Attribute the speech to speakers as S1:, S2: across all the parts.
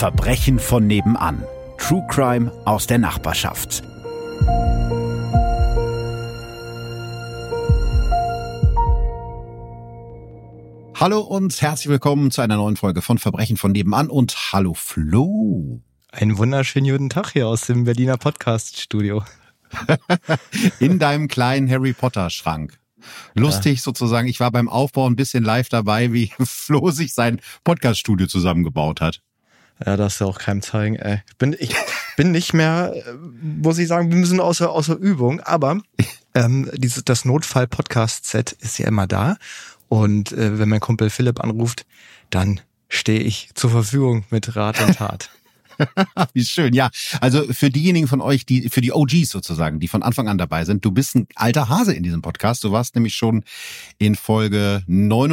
S1: Verbrechen von nebenan. True Crime aus der Nachbarschaft. Hallo und herzlich willkommen zu einer neuen Folge von Verbrechen von nebenan und hallo Flo.
S2: Einen wunderschönen guten Tag hier aus dem Berliner Podcast-Studio.
S1: In deinem kleinen Harry Potter-Schrank. Lustig sozusagen, ich war beim Aufbau ein bisschen live dabei, wie Flo sich sein Podcast-Studio zusammengebaut hat.
S2: Ja, das ist ja auch keinem zeigen. Ich bin nicht mehr, muss ich sagen, wir müssen außer Übung, aber das Notfall-Podcast-Set ist ja immer da. Und wenn mein Kumpel Philipp anruft, dann stehe ich zur Verfügung mit Rat und Tat.
S1: Wie schön, ja. Also für diejenigen von euch, für die OGs sozusagen, die von Anfang an dabei sind, du bist ein alter Hase in diesem Podcast. Du warst nämlich schon in Folge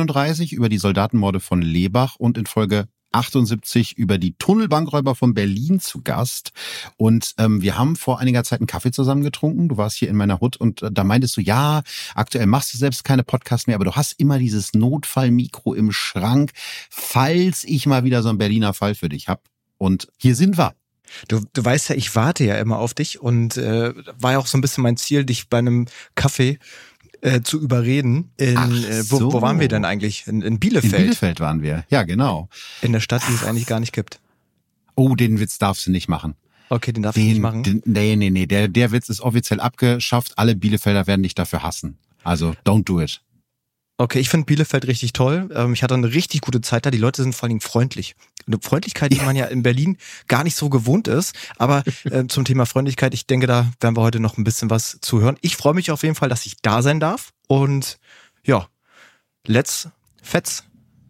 S1: 39 über die Soldatenmorde von Lebach und in Folge 78 über die Tunnelbankräuber von Berlin zu Gast. Und wir haben vor einiger Zeit einen Kaffee zusammen getrunken. Du warst hier in meiner Hut und da meintest du, ja, aktuell machst du selbst keine Podcasts mehr, aber du hast immer dieses Notfallmikro im Schrank, falls ich mal wieder so einen Berliner Fall für dich hab. Und hier sind wir.
S2: Du weißt ja, ich warte ja immer auf dich und war ja auch so ein bisschen mein Ziel, dich bei einem Kaffee zu überreden. Wo waren wir denn eigentlich? In Bielefeld.
S1: In Bielefeld waren wir, ja genau.
S2: In der Stadt, die es eigentlich gar nicht gibt.
S1: Oh, den Witz darfst du nicht machen.
S2: Okay, den darf ich nicht machen?
S1: Nee, der Witz ist offiziell abgeschafft. Alle Bielefelder werden dich dafür hassen. Also, don't do it.
S2: Okay, ich finde Bielefeld richtig toll. Ich hatte eine richtig gute Zeit da. Die Leute sind vor allen Dingen freundlich. Eine Freundlichkeit, die man ja in Berlin gar nicht so gewohnt ist. Aber zum Thema Freundlichkeit, ich denke, da werden wir heute noch ein bisschen was zu hören. Ich freue mich auf jeden Fall, dass ich da sein darf. Und ja, let's fetz.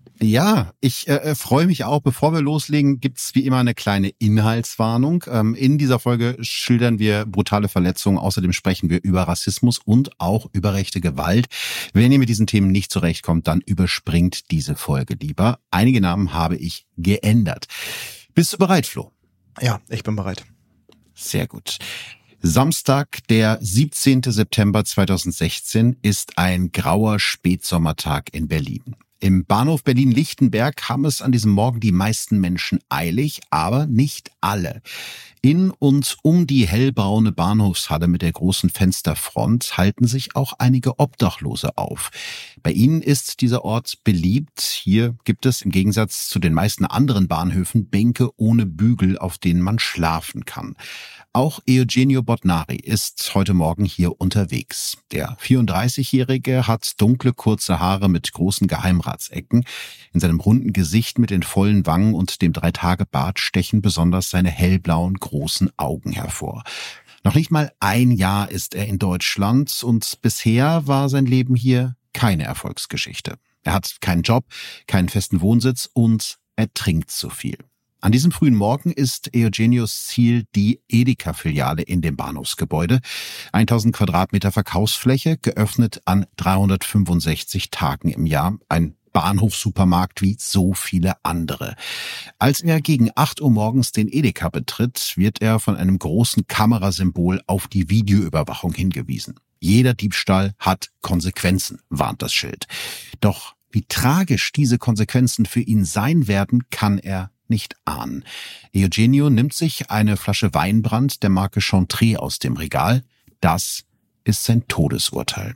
S1: Ja, ich freue mich auch. Bevor wir loslegen, gibt's wie immer eine kleine Inhaltswarnung. In dieser Folge schildern wir brutale Verletzungen. Außerdem sprechen wir über Rassismus und auch über rechte Gewalt. Wenn ihr mit diesen Themen nicht zurechtkommt, dann überspringt diese Folge lieber. Einige Namen habe ich geändert. Bist du bereit, Flo?
S2: Ja, ich bin bereit.
S1: Sehr gut. Samstag, der 17. September 2016 ist ein grauer Spätsommertag in Berlin. Im Bahnhof Berlin-Lichtenberg haben es an diesem Morgen die meisten Menschen eilig, aber nicht alle. In und um die hellbraune Bahnhofshalle mit der großen Fensterfront halten sich auch einige Obdachlose auf. Bei ihnen ist dieser Ort beliebt. Hier gibt es im Gegensatz zu den meisten anderen Bahnhöfen Bänke ohne Bügel, auf denen man schlafen kann. Auch Eugenio Botnari ist heute Morgen hier unterwegs. Der 34-Jährige hat dunkle, kurze Haare mit großen Geheimratsecken. In seinem runden Gesicht mit den vollen Wangen und dem 3-Tage-Bart stechen besonders seine hellblauen, großen Augen hervor. Noch nicht mal ein Jahr ist er in Deutschland und bisher war sein Leben hier keine Erfolgsgeschichte. Er hat keinen Job, keinen festen Wohnsitz und er trinkt zu viel. An diesem frühen Morgen ist Eugenios Ziel die Edeka-Filiale in dem Bahnhofsgebäude. 1000 Quadratmeter Verkaufsfläche, geöffnet an 365 Tagen im Jahr. Ein Bahnhofssupermarkt wie so viele andere. Als er gegen 8 Uhr morgens den Edeka betritt, wird er von einem großen Kamerasymbol auf die Videoüberwachung hingewiesen. Jeder Diebstahl hat Konsequenzen, warnt das Schild. Doch wie tragisch diese Konsequenzen für ihn sein werden, kann er nicht ahnen. Eugenio nimmt sich eine Flasche Weinbrand der Marke Chantre aus dem Regal. Das ist sein Todesurteil.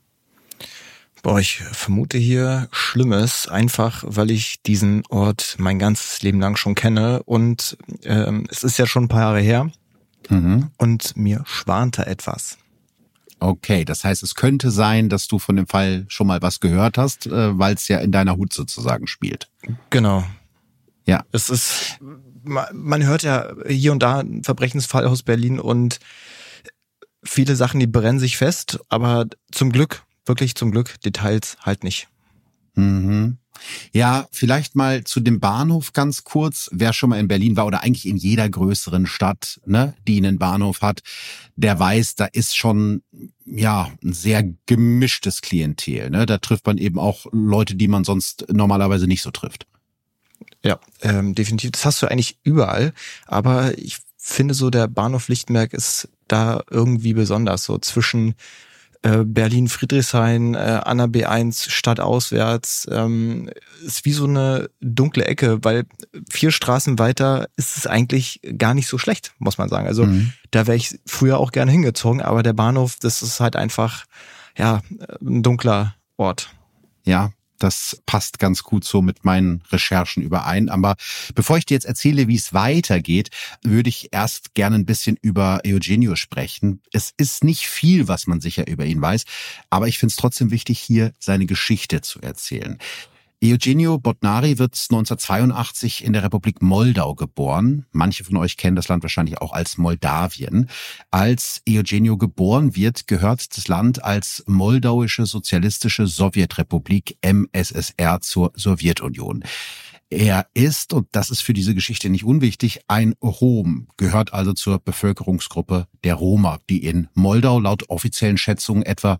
S2: Boah, ich vermute hier Schlimmes, einfach weil ich diesen Ort mein ganzes Leben lang schon kenne und es ist ja schon ein paar Jahre her und mir schwante etwas.
S1: Okay, das heißt, es könnte sein, dass du von dem Fall schon mal was gehört hast, weil es ja in deiner Hut sozusagen spielt.
S2: Genau.
S1: Ja.
S2: Es ist, man hört ja hier und da einen Verbrechensfall aus Berlin und viele Sachen, die brennen sich fest, aber zum Glück, wirklich zum Glück, Details halt nicht.
S1: Mhm. Ja, vielleicht mal zu dem Bahnhof ganz kurz. Wer schon mal in Berlin war oder eigentlich in jeder größeren Stadt, ne, die einen Bahnhof hat, der weiß, da ist schon ja ein sehr gemischtes Klientel. Ne? Da trifft man eben auch Leute, die man sonst normalerweise nicht so trifft.
S2: Ja, definitiv. Das hast du eigentlich überall. Aber ich finde so, der Bahnhof Lichtenberg ist da irgendwie besonders. So zwischen Berlin-Friedrichshain, an der B1 stadtauswärts, ist wie so eine dunkle Ecke, weil 4 Straßen weiter ist es eigentlich gar nicht so schlecht, muss man sagen. Also da wäre ich früher auch gerne hingezogen, aber der Bahnhof, das ist halt einfach, ja, ein dunkler Ort.
S1: Ja, das passt ganz gut so mit meinen Recherchen überein. Aber bevor ich dir jetzt erzähle, wie es weitergeht, würde ich erst gerne ein bisschen über Eugenio sprechen. Es ist nicht viel, was man sicher über ihn weiß, aber ich finde es trotzdem wichtig, hier seine Geschichte zu erzählen. Eugenio Bodnari wird 1982 in der Republik Moldau geboren. Manche von euch kennen das Land wahrscheinlich auch als Moldawien. Als Eugenio geboren wird, gehört das Land als Moldauische Sozialistische Sowjetrepublik MSSR zur Sowjetunion. Er ist, und das ist für diese Geschichte nicht unwichtig, ein Rom, gehört also zur Bevölkerungsgruppe der Roma, die in Moldau laut offiziellen Schätzungen etwa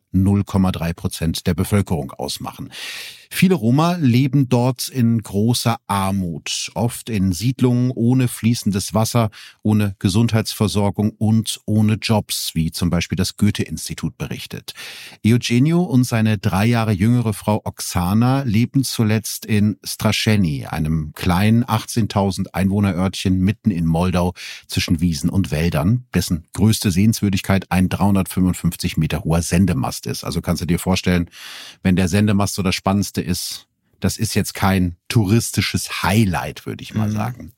S1: 0,3% der Bevölkerung ausmachen. Viele Roma leben dort in großer Armut, oft in Siedlungen ohne fließendes Wasser, ohne Gesundheitsversorgung und ohne Jobs, wie zum Beispiel das Goethe-Institut berichtet. Eugenio und seine 3 Jahre jüngere Frau Oksana leben zuletzt in Strascheni, einem kleinen 18.000 Einwohnerörtchen mitten in Moldau zwischen Wiesen und Wäldern, dessen größte Sehenswürdigkeit ein 355 Meter hoher Sendemast ist. Also kannst du dir vorstellen, wenn der Sendemast so das Spannendste ist, das ist jetzt kein touristisches Highlight, würde ich mal sagen.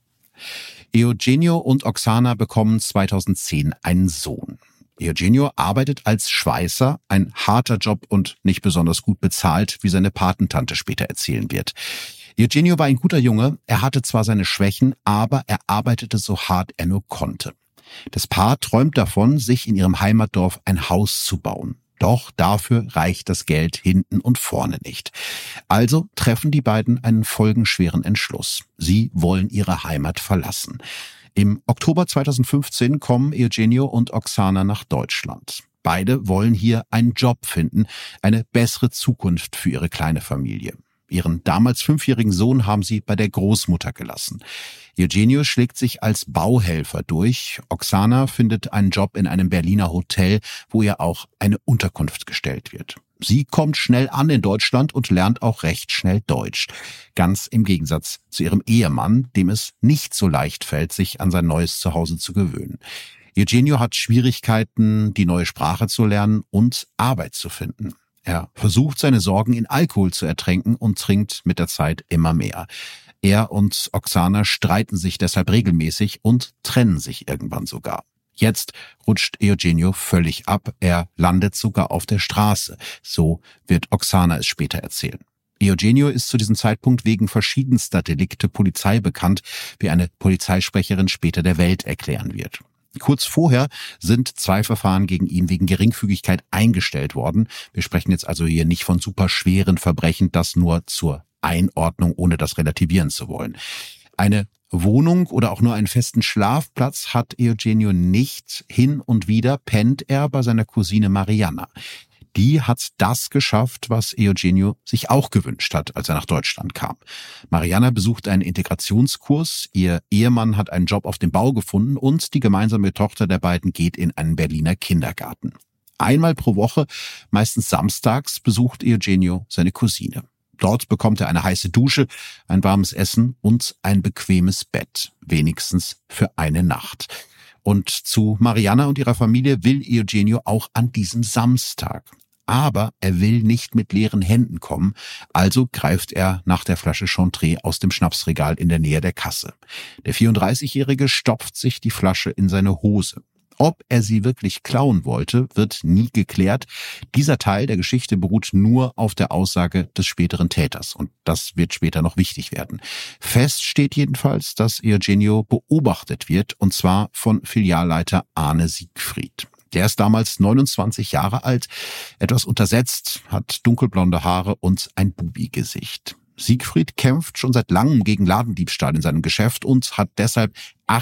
S1: Eugenio und Oksana bekommen 2010 einen Sohn. Eugenio arbeitet als Schweißer, ein harter Job und nicht besonders gut bezahlt, wie seine Patentante später erzählen wird. Eugenio war ein guter Junge, er hatte zwar seine Schwächen, aber er arbeitete so hart er nur konnte. Das Paar träumt davon, sich in ihrem Heimatdorf ein Haus zu bauen. Doch dafür reicht das Geld hinten und vorne nicht. Also treffen die beiden einen folgenschweren Entschluss. Sie wollen ihre Heimat verlassen. Im Oktober 2015 kommen Eugenio und Oksana nach Deutschland. Beide wollen hier einen Job finden, eine bessere Zukunft für ihre kleine Familie. Ihren damals 5-jährigen Sohn haben sie bei der Großmutter gelassen. Eugenio schlägt sich als Bauhelfer durch. Oksana findet einen Job in einem Berliner Hotel, wo ihr auch eine Unterkunft gestellt wird. Sie kommt schnell an in Deutschland und lernt auch recht schnell Deutsch. Ganz im Gegensatz zu ihrem Ehemann, dem es nicht so leicht fällt, sich an sein neues Zuhause zu gewöhnen. Eugenio hat Schwierigkeiten, die neue Sprache zu lernen und Arbeit zu finden. Er versucht, seine Sorgen in Alkohol zu ertränken und trinkt mit der Zeit immer mehr. Er und Oksana streiten sich deshalb regelmäßig und trennen sich irgendwann sogar. Jetzt rutscht Eugenio völlig ab. Er landet sogar auf der Straße. So wird Oksana es später erzählen. Eugenio ist zu diesem Zeitpunkt wegen verschiedenster Delikte Polizei bekannt, wie eine Polizeisprecherin später der Welt erklären wird. Kurz vorher sind 2 Verfahren gegen ihn wegen Geringfügigkeit eingestellt worden. Wir sprechen jetzt also hier nicht von super schweren Verbrechen, das nur zur Einordnung, ohne das relativieren zu wollen. Eine Wohnung oder auch nur einen festen Schlafplatz hat Eugenio nicht. Hin und wieder pennt er bei seiner Cousine Marianna. Die hat das geschafft, was Eugenio sich auch gewünscht hat, als er nach Deutschland kam. Marianna besucht einen Integrationskurs, ihr Ehemann hat einen Job auf dem Bau gefunden und die gemeinsame Tochter der beiden geht in einen Berliner Kindergarten. Einmal pro Woche, meistens samstags, besucht Eugenio seine Cousine. Dort bekommt er eine heiße Dusche, ein warmes Essen und ein bequemes Bett, wenigstens für eine Nacht. Und zu Marianna und ihrer Familie will Eugenio auch an diesem Samstag. Aber er will nicht mit leeren Händen kommen, also greift er nach der Flasche Chantre aus dem Schnapsregal in der Nähe der Kasse. Der 34-Jährige stopft sich die Flasche in seine Hose. Ob er sie wirklich klauen wollte, wird nie geklärt. Dieser Teil der Geschichte beruht nur auf der Aussage des späteren Täters und das wird später noch wichtig werden. Fest steht jedenfalls, dass Eugenio beobachtet wird und zwar von Filialleiter Arne Siegfried. Der ist damals 29 Jahre alt, etwas untersetzt, hat dunkelblonde Haare und ein Bubi-Gesicht. Siegfried kämpft schon seit langem gegen Ladendiebstahl in seinem Geschäft und hat deshalb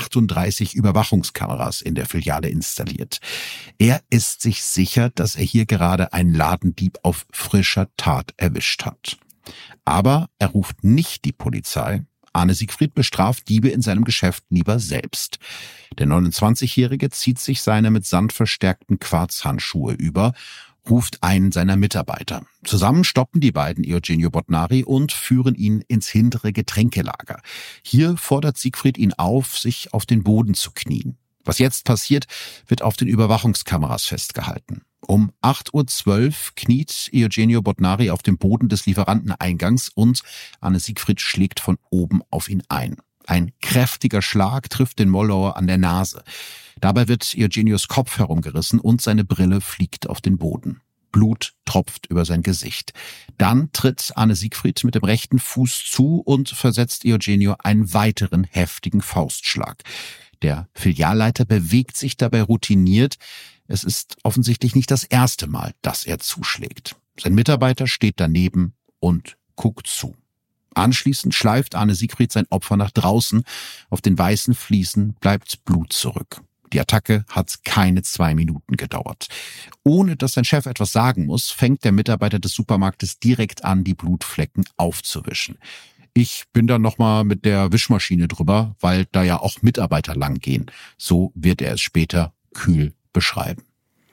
S1: 38 Überwachungskameras in der Filiale installiert. Er ist sich sicher, dass er hier gerade einen Ladendieb auf frischer Tat erwischt hat. Aber er ruft nicht die Polizei. Arne Siegfried bestraft Diebe in seinem Geschäft lieber selbst. Der 29-Jährige zieht sich seine mit Sand verstärkten Quarzhandschuhe über ruft einen seiner Mitarbeiter. Zusammen stoppen die beiden Eugenio Botnari und führen ihn ins hintere Getränkelager. Hier fordert Siegfried ihn auf, sich auf den Boden zu knien. Was jetzt passiert, wird auf den Überwachungskameras festgehalten. Um 8:12 Uhr kniet Eugenio Botnari auf dem Boden des Lieferanteneingangs und Arne Siegfried schlägt von oben auf ihn ein. Ein kräftiger Schlag trifft den Mollauer an der Nase. Dabei wird Eugenios Kopf herumgerissen und seine Brille fliegt auf den Boden. Blut tropft über sein Gesicht. Dann tritt Arne Siegfried mit dem rechten Fuß zu und versetzt Eugenio einen weiteren heftigen Faustschlag. Der Filialleiter bewegt sich dabei routiniert. Es ist offensichtlich nicht das erste Mal, dass er zuschlägt. Sein Mitarbeiter steht daneben und guckt zu. Anschließend schleift Arne Siegfried sein Opfer nach draußen. Auf den weißen Fliesen bleibt Blut zurück. Die Attacke hat keine 2 Minuten gedauert. Ohne dass sein Chef etwas sagen muss, fängt der Mitarbeiter des Supermarktes direkt an, die Blutflecken aufzuwischen. Ich bin da nochmal mit der Wischmaschine drüber, weil da ja auch Mitarbeiter lang gehen. So wird er es später kühl beschreiben.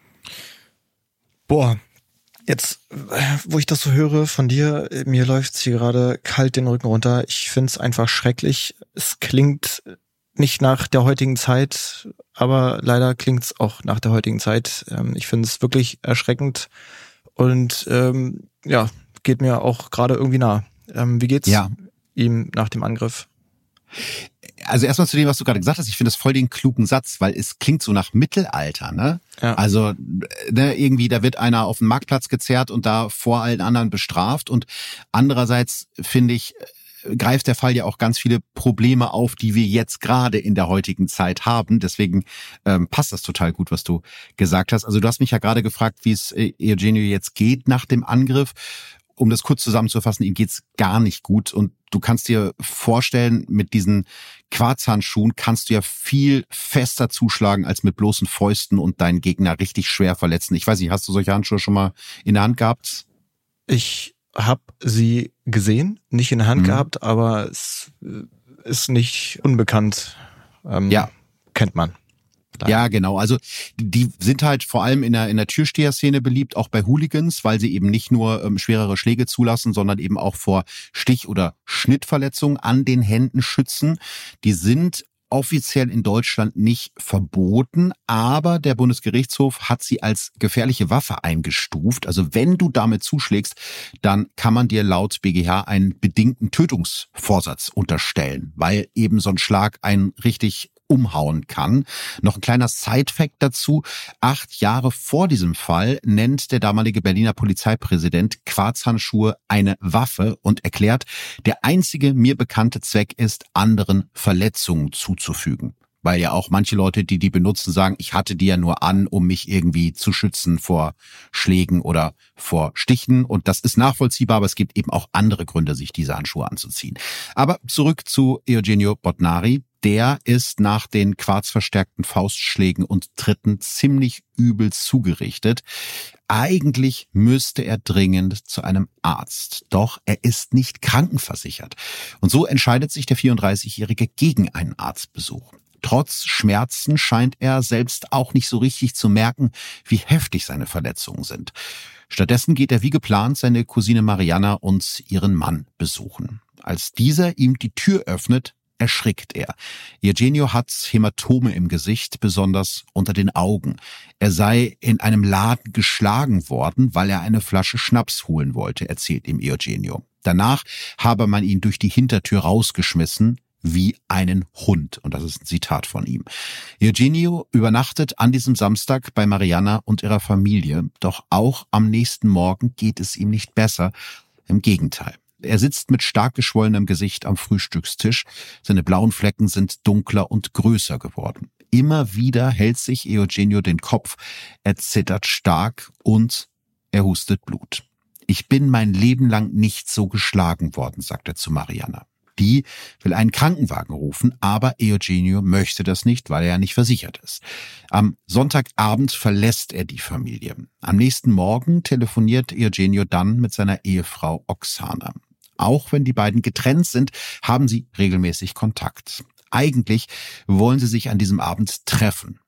S2: Boah, jetzt, wo ich das so höre von dir, mir läuft's hier gerade kalt den Rücken runter. Ich find's einfach schrecklich. Es klingt nicht nach der heutigen Zeit, aber leider klingt's auch nach der heutigen Zeit. Ich finde es wirklich erschreckend und geht mir auch gerade irgendwie nah. Wie geht's ihm nach dem Angriff?
S1: Also erstmal zu dem, was du gerade gesagt hast, ich finde das voll den klugen Satz, weil es klingt so nach Mittelalter, ne? Ja. Also irgendwie, da wird einer auf den Marktplatz gezerrt und da vor allen anderen bestraft und andererseits finde ich, greift der Fall ja auch ganz viele Probleme auf, die wir jetzt gerade in der heutigen Zeit haben. Deswegen passt das total gut, was du gesagt hast. Also du hast mich ja gerade gefragt, wie es Eugenio jetzt geht nach dem Angriff. Um das kurz zusammenzufassen, ihm geht's gar nicht gut und du kannst dir vorstellen, mit diesen Quarzhandschuhen kannst du ja viel fester zuschlagen als mit bloßen Fäusten und deinen Gegner richtig schwer verletzen. Ich weiß nicht, hast du solche Handschuhe schon mal in der Hand gehabt?
S2: Ich habe sie gesehen, nicht in der Hand gehabt, aber es ist nicht unbekannt. Kennt man.
S1: Ja, genau. Also die sind halt vor allem in der Türsteher-Szene beliebt, auch bei Hooligans, weil sie eben nicht nur schwerere Schläge zulassen, sondern eben auch vor Stich- oder Schnittverletzungen an den Händen schützen. Die sind offiziell in Deutschland nicht verboten, aber der Bundesgerichtshof hat sie als gefährliche Waffe eingestuft. Also wenn du damit zuschlägst, dann kann man dir laut BGH einen bedingten Tötungsvorsatz unterstellen, weil eben so ein Schlag einen richtig umhauen kann. Noch ein kleiner Side-Fact dazu. 8 Jahre vor diesem Fall nennt der damalige Berliner Polizeipräsident Quarzhandschuhe eine Waffe und erklärt, der einzige mir bekannte Zweck ist, anderen Verletzungen zuzufügen. Weil ja auch manche Leute, die benutzen, sagen, ich hatte die ja nur an, um mich irgendwie zu schützen vor Schlägen oder vor Stichen. Und das ist nachvollziehbar, aber es gibt eben auch andere Gründe, sich diese Handschuhe anzuziehen. Aber zurück zu Eugenio Botnari. Der ist nach den quarzverstärkten Faustschlägen und Tritten ziemlich übel zugerichtet. Eigentlich müsste er dringend zu einem Arzt. Doch er ist nicht krankenversichert. Und so entscheidet sich der 34-Jährige gegen einen Arztbesuch. Trotz Schmerzen scheint er selbst auch nicht so richtig zu merken, wie heftig seine Verletzungen sind. Stattdessen geht er wie geplant seine Cousine Mariana und ihren Mann besuchen. Als dieser ihm die Tür öffnet, erschrickt er. Eugenio hat Hämatome im Gesicht, besonders unter den Augen. Er sei in einem Laden geschlagen worden, weil er eine Flasche Schnaps holen wollte, erzählt ihm Eugenio. Danach habe man ihn durch die Hintertür rausgeschmissen, wie einen Hund. Und das ist ein Zitat von ihm. Eugenio übernachtet an diesem Samstag bei Mariana und ihrer Familie. Doch auch am nächsten Morgen geht es ihm nicht besser. Im Gegenteil. Er sitzt mit stark geschwollenem Gesicht am Frühstückstisch. Seine blauen Flecken sind dunkler und größer geworden. Immer wieder hält sich Eugenio den Kopf. Er zittert stark und er hustet Blut. Ich bin mein Leben lang nicht so geschlagen worden, sagt er zu Mariana. Die will einen Krankenwagen rufen, aber Eugenio möchte das nicht, weil er ja nicht versichert ist. Am Sonntagabend verlässt er die Familie. Am nächsten Morgen telefoniert Eugenio dann mit seiner Ehefrau Oksana. Auch wenn die beiden getrennt sind, haben sie regelmäßig Kontakt. Eigentlich wollen sie sich an diesem Abend treffen.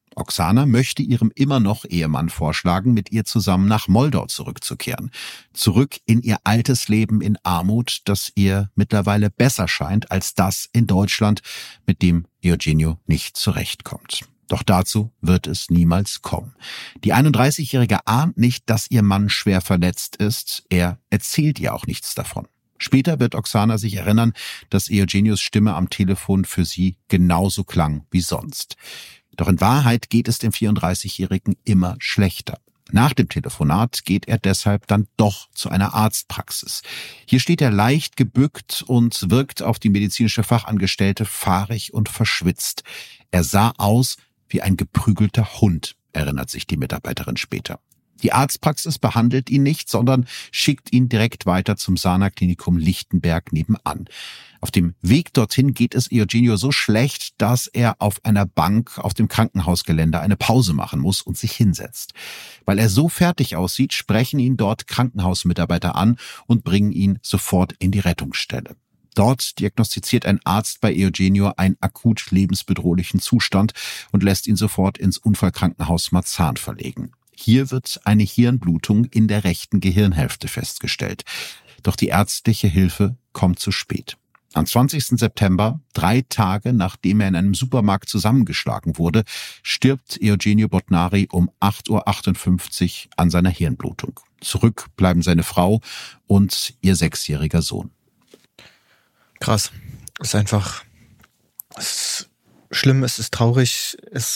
S1: Oksana möchte ihrem immer noch Ehemann vorschlagen, mit ihr zusammen nach Moldau zurückzukehren. Zurück in ihr altes Leben in Armut, das ihr mittlerweile besser scheint als das in Deutschland, mit dem Eugenio nicht zurechtkommt. Doch dazu wird es niemals kommen. Die 31-Jährige ahnt nicht, dass ihr Mann schwer verletzt ist. Er erzählt ihr auch nichts davon. Später wird Oksana sich erinnern, dass Eugenios Stimme am Telefon für sie genauso klang wie sonst. Doch in Wahrheit geht es dem 34-Jährigen immer schlechter. Nach dem Telefonat geht er deshalb dann doch zu einer Arztpraxis. Hier steht er leicht gebückt und wirkt auf die medizinische Fachangestellte fahrig und verschwitzt. Er sah aus wie ein geprügelter Hund, erinnert sich die Mitarbeiterin später. Die Arztpraxis behandelt ihn nicht, sondern schickt ihn direkt weiter zum Sana-Klinikum Lichtenberg nebenan. Auf dem Weg dorthin geht es Eugenio so schlecht, dass er auf einer Bank auf dem Krankenhausgelände eine Pause machen muss und sich hinsetzt. Weil er so fertig aussieht, sprechen ihn dort Krankenhausmitarbeiter an und bringen ihn sofort in die Rettungsstelle. Dort diagnostiziert ein Arzt bei Eugenio einen akut lebensbedrohlichen Zustand und lässt ihn sofort ins Unfallkrankenhaus Marzahn verlegen. Hier wird eine Hirnblutung in der rechten Gehirnhälfte festgestellt. Doch die ärztliche Hilfe kommt zu spät. Am 20. September, 3 Tage nachdem er in einem Supermarkt zusammengeschlagen wurde, stirbt Eugenio Botnari um 8:58 Uhr an seiner Hirnblutung. Zurück bleiben seine Frau und ihr 6-jähriger Sohn.
S2: Krass. Es ist einfach, es ist schlimm, es ist traurig,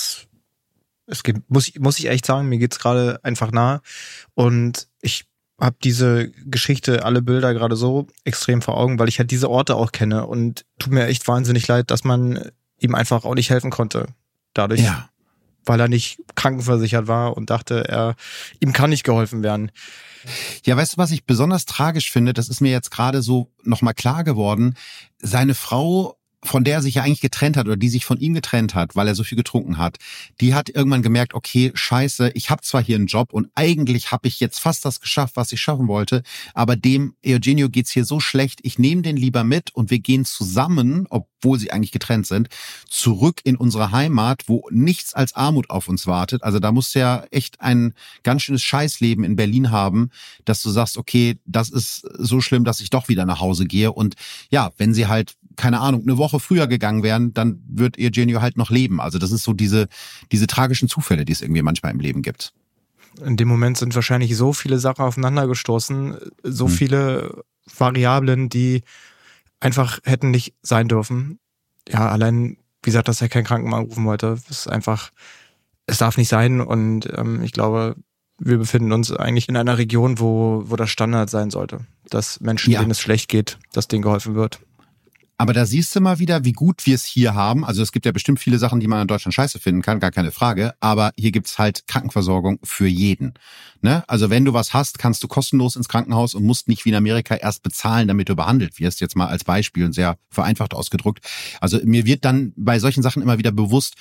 S2: muss ich echt sagen, mir geht's gerade einfach nahe und ich habe diese Geschichte, alle Bilder gerade so extrem vor Augen, weil ich halt diese Orte auch kenne und tut mir echt wahnsinnig leid, dass man ihm einfach auch nicht helfen konnte. Dadurch, weil er nicht krankenversichert war und dachte, ihm kann nicht geholfen werden.
S1: Ja, weißt du, was ich besonders tragisch finde? Das ist mir jetzt gerade so nochmal klar geworden. Seine Frau, von der er sich ja eigentlich getrennt hat oder die sich von ihm getrennt hat, weil er so viel getrunken hat, die hat irgendwann gemerkt, okay, scheiße, ich habe zwar hier einen Job und eigentlich habe ich jetzt fast das geschafft, was ich schaffen wollte, aber dem Eugenio geht's hier so schlecht, ich nehme den lieber mit und wir gehen zusammen, obwohl sie eigentlich getrennt sind, zurück in unsere Heimat, wo nichts als Armut auf uns wartet. Also da musst du ja echt ein ganz schönes Scheißleben in Berlin haben, dass du sagst, okay, das ist so schlimm, dass ich doch wieder nach Hause gehe. Und ja, wenn sie halt, keine Ahnung, eine Woche früher gegangen wären, dann wird Eugenio halt noch leben. Also das ist so diese tragischen Zufälle, die es irgendwie manchmal im Leben gibt.
S2: In dem Moment sind wahrscheinlich so viele Sachen aufeinander gestoßen, so viele Variablen, die einfach hätten nicht sein dürfen. Ja, allein, wie gesagt, dass er keinen Krankenwagen rufen wollte, ist einfach, es darf nicht sein und ich glaube, wir befinden uns eigentlich in einer Region, wo das Standard sein sollte, dass Menschen, denen es schlecht geht, dass denen geholfen wird.
S1: Aber da siehst du mal wieder, wie gut wir es hier haben. Also es gibt ja bestimmt viele Sachen, die man in Deutschland scheiße finden kann, gar keine Frage. Aber hier gibt's halt Krankenversorgung für jeden. Ne? Also wenn du was hast, kannst du kostenlos ins Krankenhaus und musst nicht wie in Amerika erst bezahlen, damit du behandelt wirst. Jetzt mal als Beispiel und sehr vereinfacht ausgedrückt. Also mir wird dann bei solchen Sachen immer wieder bewusst,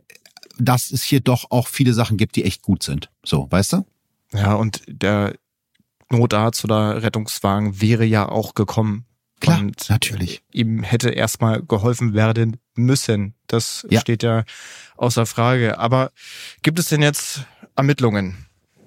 S1: dass es hier doch auch viele Sachen gibt, die echt gut sind. So, weißt du?
S2: Ja, und der Notarzt oder Rettungswagen wäre ja auch gekommen.
S1: Klar,
S2: und
S1: natürlich.
S2: Ihm hätte erstmal geholfen werden müssen. Das steht ja außer Frage. Aber gibt es denn jetzt Ermittlungen?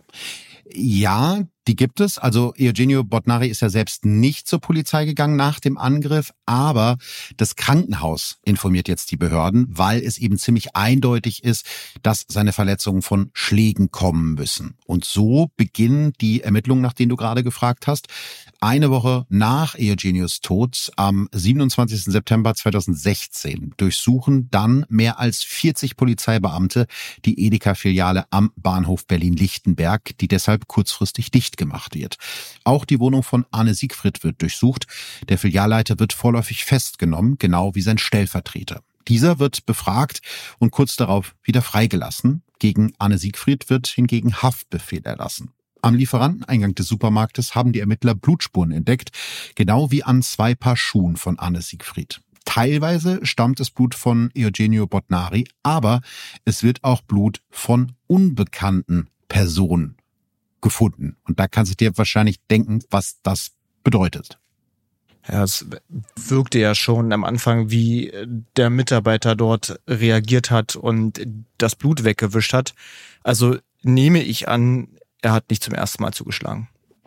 S1: Ja, die gibt es. Also Eugenio Botnari ist ja selbst nicht zur Polizei gegangen nach dem Angriff, aber das Krankenhaus informiert jetzt die Behörden, weil es eben ziemlich eindeutig ist, dass seine Verletzungen von Schlägen kommen müssen. Und so beginnen die Ermittlungen, nach denen du gerade gefragt hast. Eine Woche nach Eugenios Tod, am 27. September 2016, durchsuchen dann mehr als 40 Polizeibeamte die Edeka-Filiale am Bahnhof Berlin-Lichtenberg, die deshalb kurzfristig dicht gemacht wird. Auch die Wohnung von Arne Siegfried wird durchsucht. Der Filialleiter wird vorläufig festgenommen, genau wie sein Stellvertreter. Dieser wird befragt und kurz darauf wieder freigelassen. Gegen Arne Siegfried wird hingegen Haftbefehl erlassen. Am Lieferanteneingang des Supermarktes haben die Ermittler Blutspuren entdeckt, genau wie an 2 Paar Schuhen von Arne Siegfried. Teilweise stammt das Blut von Eugenio Botnari, aber es wird auch Blut von unbekannten Personen gefunden. Und da kannst du dir wahrscheinlich denken, was das bedeutet.
S2: Ja, es wirkte ja schon am Anfang, wie der Mitarbeiter dort reagiert hat und das Blut weggewischt hat. Also nehme ich an, er hat nicht zum ersten Mal zugeschlagen.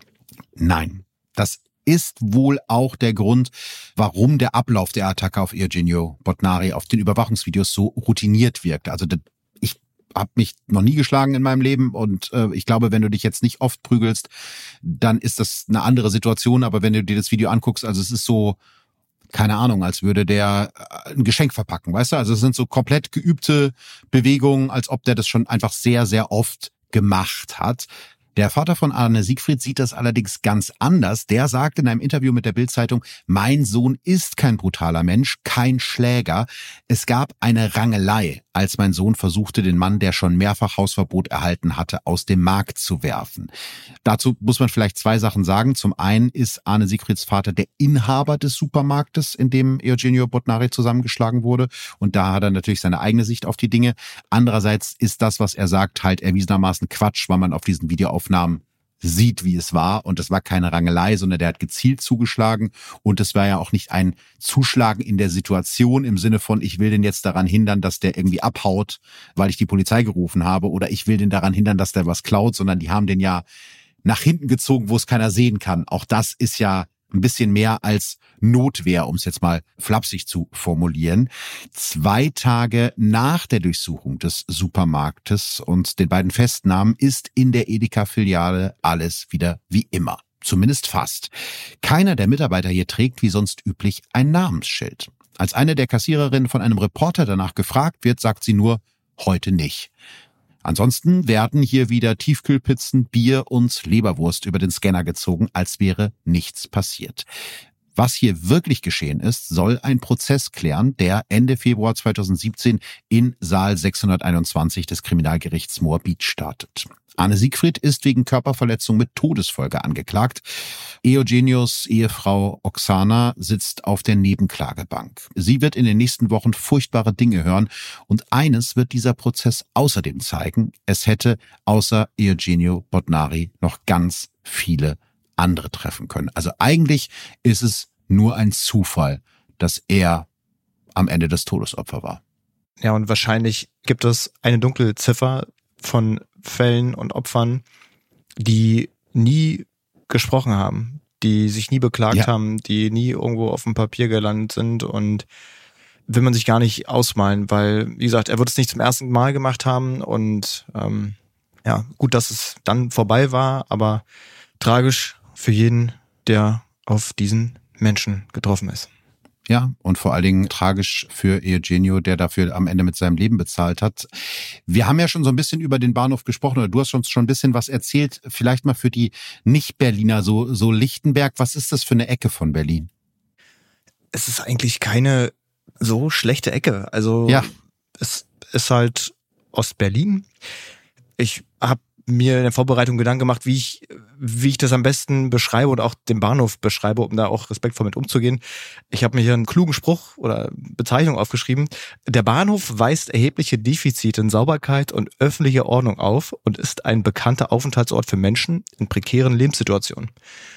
S1: Nein, das ist wohl auch der Grund, warum der Ablauf der Attacke auf Eugenio Botnari auf den Überwachungsvideos so routiniert wirkt. Also ich habe mich noch nie geschlagen in meinem Leben und ich glaube, wenn du dich jetzt nicht oft prügelst, dann ist das eine andere Situation. Aber wenn du dir das Video anguckst, also es ist so, keine Ahnung, als würde der ein Geschenk verpacken, weißt du? Also es sind so komplett geübte Bewegungen, als ob der das schon einfach sehr, sehr oft gemacht hat. Der Vater von Arne Siegfried sieht das allerdings ganz anders. Der sagt in einem Interview mit der Bild-Zeitung, mein Sohn ist kein brutaler Mensch, kein Schläger. Es gab eine Rangelei, als mein Sohn versuchte, den Mann, der schon mehrfach Hausverbot erhalten hatte, aus dem Markt zu werfen. Dazu muss man vielleicht zwei Sachen sagen. Zum einen ist Arne Siegfrieds Vater der Inhaber des Supermarktes, in dem Eugenio Botnari zusammengeschlagen wurde. Und da hat er natürlich seine eigene Sicht auf die Dinge. Andererseits ist das, was er sagt, halt erwiesenermaßen Quatsch, weil man auf diesen Videoaufnahmen sieht, wie es war. Und das war keine Rangelei, sondern der hat gezielt zugeschlagen. Und es war ja auch nicht ein Zuschlagen in der Situation im Sinne von, ich will den jetzt daran hindern, dass der irgendwie abhaut, weil ich die Polizei gerufen habe. Oder ich will den daran hindern, dass der was klaut, sondern die haben den ja nach hinten gezogen, wo es keiner sehen kann. Auch das ist ja ein bisschen mehr als Notwehr, um es jetzt mal flapsig zu formulieren. 2 Tage nach der Durchsuchung des Supermarktes und den beiden Festnahmen ist in der Edeka-Filiale alles wieder wie immer. Zumindest fast. Keiner der Mitarbeiter hier trägt wie sonst üblich ein Namensschild. Als eine der Kassiererinnen von einem Reporter danach gefragt wird, sagt sie nur, heute nicht. Ansonsten werden hier wieder Tiefkühlpizzen, Bier und Leberwurst über den Scanner gezogen, als wäre nichts passiert. Was hier wirklich geschehen ist, soll ein Prozess klären, der Ende Februar 2017 in Saal 621 des Kriminalgerichts Moabit startet. Arne Siegfried ist wegen Körperverletzung mit Todesfolge angeklagt. Eugenios Ehefrau Oksana sitzt auf der Nebenklagebank. Sie wird in den nächsten Wochen furchtbare Dinge hören und eines wird dieser Prozess außerdem zeigen. Es hätte außer Eugenio Botnari noch ganz viele andere treffen können. Also eigentlich ist es nur ein Zufall, dass er am Ende das Todesopfer war.
S2: Ja, und wahrscheinlich gibt es eine dunkle Ziffer von Fällen und Opfern, die nie gesprochen haben, die sich nie beklagt haben, die nie irgendwo auf dem Papier gelandet sind und will man sich gar nicht ausmalen, weil, wie gesagt, er wird es nicht zum ersten Mal gemacht haben und gut, dass es dann vorbei war, aber tragisch für jeden, der auf diesen Menschen getroffen ist.
S1: Ja, und vor allen Dingen tragisch für Eugenio, der dafür am Ende mit seinem Leben bezahlt hat. Wir haben ja schon so ein bisschen über den Bahnhof gesprochen, oder du hast schon ein bisschen was erzählt. Vielleicht mal für die Nicht-Berliner, so Lichtenberg. Was ist das für eine Ecke von Berlin?
S2: Es ist eigentlich keine so schlechte Ecke. Also es ist halt Ostberlin. Ich habe mir in der Vorbereitung Gedanken gemacht, wie ich das am besten beschreibe und auch den Bahnhof beschreibe, um da auch respektvoll mit umzugehen. Ich habe mir hier einen klugen Spruch oder Bezeichnung aufgeschrieben. Der Bahnhof weist erhebliche Defizite in Sauberkeit und öffentlicher Ordnung auf und ist ein bekannter Aufenthaltsort für Menschen in prekären Lebenssituationen.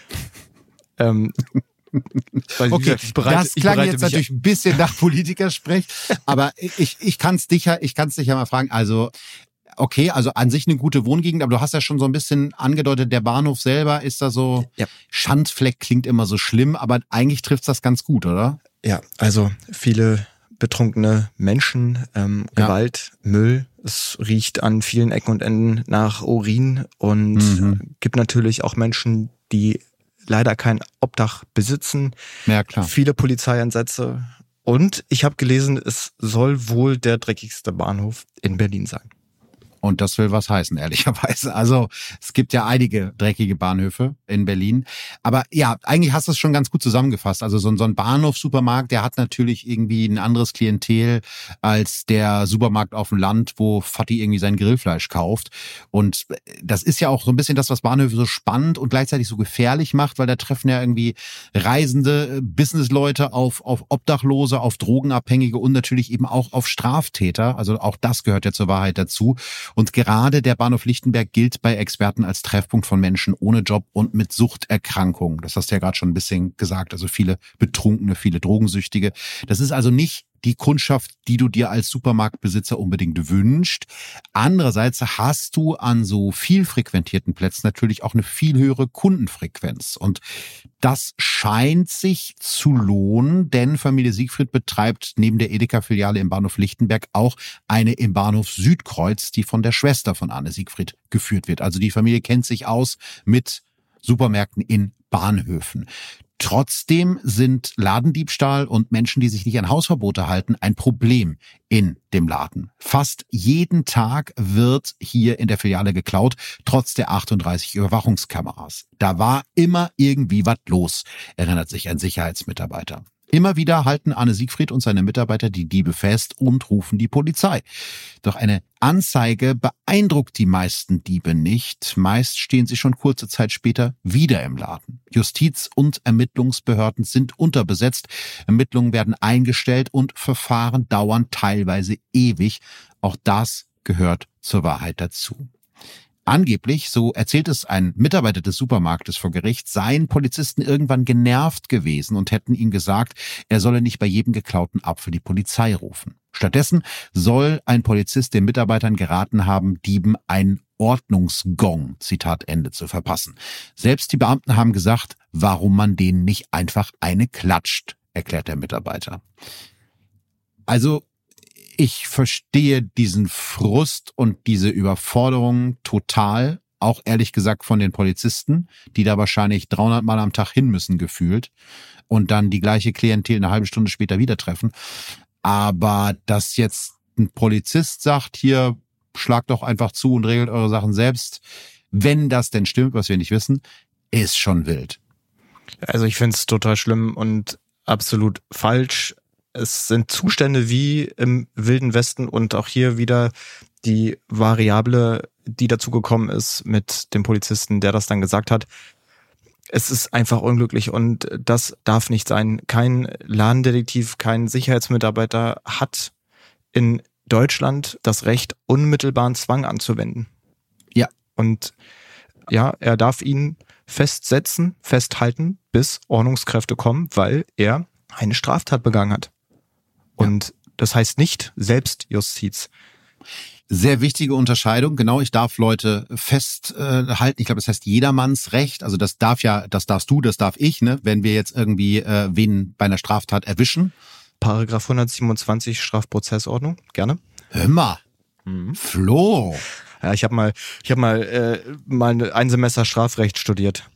S1: Okay, das klang jetzt natürlich ein bisschen nach Politikersprech, aber ich kann's dich ja mal fragen. Also okay, also an sich eine gute Wohngegend, aber du hast ja schon so ein bisschen angedeutet, der Bahnhof selber ist da so, Schandfleck klingt immer so schlimm, aber eigentlich trifft's das ganz gut, oder?
S2: Ja, also viele betrunkene Menschen, Gewalt, Müll, es riecht an vielen Ecken und Enden nach Urin und gibt natürlich auch Menschen, die leider kein Obdach besitzen.
S1: Ja, klar.
S2: Viele Polizeieinsätze und ich habe gelesen, es soll wohl der dreckigste Bahnhof in Berlin sein.
S1: Und das will was heißen, ehrlicherweise. Also es gibt ja einige dreckige Bahnhöfe in Berlin. Aber ja, eigentlich hast du es schon ganz gut zusammengefasst. Also so ein Bahnhofssupermarkt, der hat natürlich irgendwie ein anderes Klientel als der Supermarkt auf dem Land, wo Vati irgendwie sein Grillfleisch kauft. Und das ist ja auch so ein bisschen das, was Bahnhöfe so spannend und gleichzeitig so gefährlich macht, weil da treffen ja irgendwie Reisende, Businessleute auf Obdachlose, auf Drogenabhängige und natürlich eben auch auf Straftäter. Also auch das gehört ja zur Wahrheit dazu. Und gerade der Bahnhof Lichtenberg gilt bei Experten als Treffpunkt von Menschen ohne Job und mit Suchterkrankungen. Das hast du ja gerade schon ein bisschen gesagt. Also viele Betrunkene, viele Drogensüchtige. Das ist also nicht die Kundschaft, die du dir als Supermarktbesitzer unbedingt wünschst. Andererseits hast du an so viel frequentierten Plätzen natürlich auch eine viel höhere Kundenfrequenz. Und das scheint sich zu lohnen, denn Familie Siegfried betreibt neben der Edeka-Filiale im Bahnhof Lichtenberg auch eine im Bahnhof Südkreuz, die von der Schwester von Anne Siegfried geführt wird. Also die Familie kennt sich aus mit Supermärkten in Bahnhöfen. Trotzdem sind Ladendiebstahl und Menschen, die sich nicht an Hausverbote halten, ein Problem in dem Laden. Fast jeden Tag wird hier in der Filiale geklaut, trotz der 38 Überwachungskameras. Da war immer irgendwie was los, erinnert sich ein Sicherheitsmitarbeiter. Immer wieder halten Anne Siegfried und seine Mitarbeiter die Diebe fest und rufen die Polizei. Doch eine Anzeige beeindruckt die meisten Diebe nicht. Meist stehen sie schon kurze Zeit später wieder im Laden. Justiz- und Ermittlungsbehörden sind unterbesetzt. Ermittlungen werden eingestellt und Verfahren dauern teilweise ewig. Auch das gehört zur Wahrheit dazu. Angeblich, so erzählt es ein Mitarbeiter des Supermarktes vor Gericht, seien Polizisten irgendwann genervt gewesen und hätten ihm gesagt, er solle nicht bei jedem geklauten Apfel die Polizei rufen. Stattdessen soll ein Polizist den Mitarbeitern geraten haben, Dieben ein Ordnungsgong, Zitat Ende, zu verpassen. Selbst die Beamten haben gesagt, warum man denen nicht einfach eine klatscht, erklärt der Mitarbeiter. Also, ich verstehe diesen Frust und diese Überforderung total, auch ehrlich gesagt von den Polizisten, die da wahrscheinlich 300 Mal am Tag hin müssen gefühlt und dann die gleiche Klientel eine halbe Stunde später wieder treffen. Aber dass jetzt ein Polizist sagt, hier, schlagt doch einfach zu und regelt eure Sachen selbst, wenn das denn stimmt, was wir nicht wissen, ist schon wild.
S2: Also ich finde es total schlimm und absolut falsch. Es sind Zustände wie im Wilden Westen und auch hier wieder die Variable, die dazu gekommen ist mit dem Polizisten, der das dann gesagt hat. Es ist einfach unglücklich und das darf nicht sein. Kein Ladendetektiv, kein Sicherheitsmitarbeiter hat in Deutschland das Recht, unmittelbaren Zwang anzuwenden.
S1: Ja.
S2: Und ja, er darf ihn festsetzen, festhalten, bis Ordnungskräfte kommen, weil er eine Straftat begangen hat. Und das heißt nicht Selbstjustiz.
S1: Sehr wichtige Unterscheidung. Genau, ich darf Leute festhalten. Ich glaube, das heißt jedermannsrecht. Also das darfst du, das darf ich, ne? Wenn wir jetzt irgendwie wen bei einer Straftat erwischen.
S2: Paragraph 127 Strafprozessordnung, gerne.
S1: Hör mal, Flo.
S2: Ja, ich habe mal ein Semester Strafrecht studiert.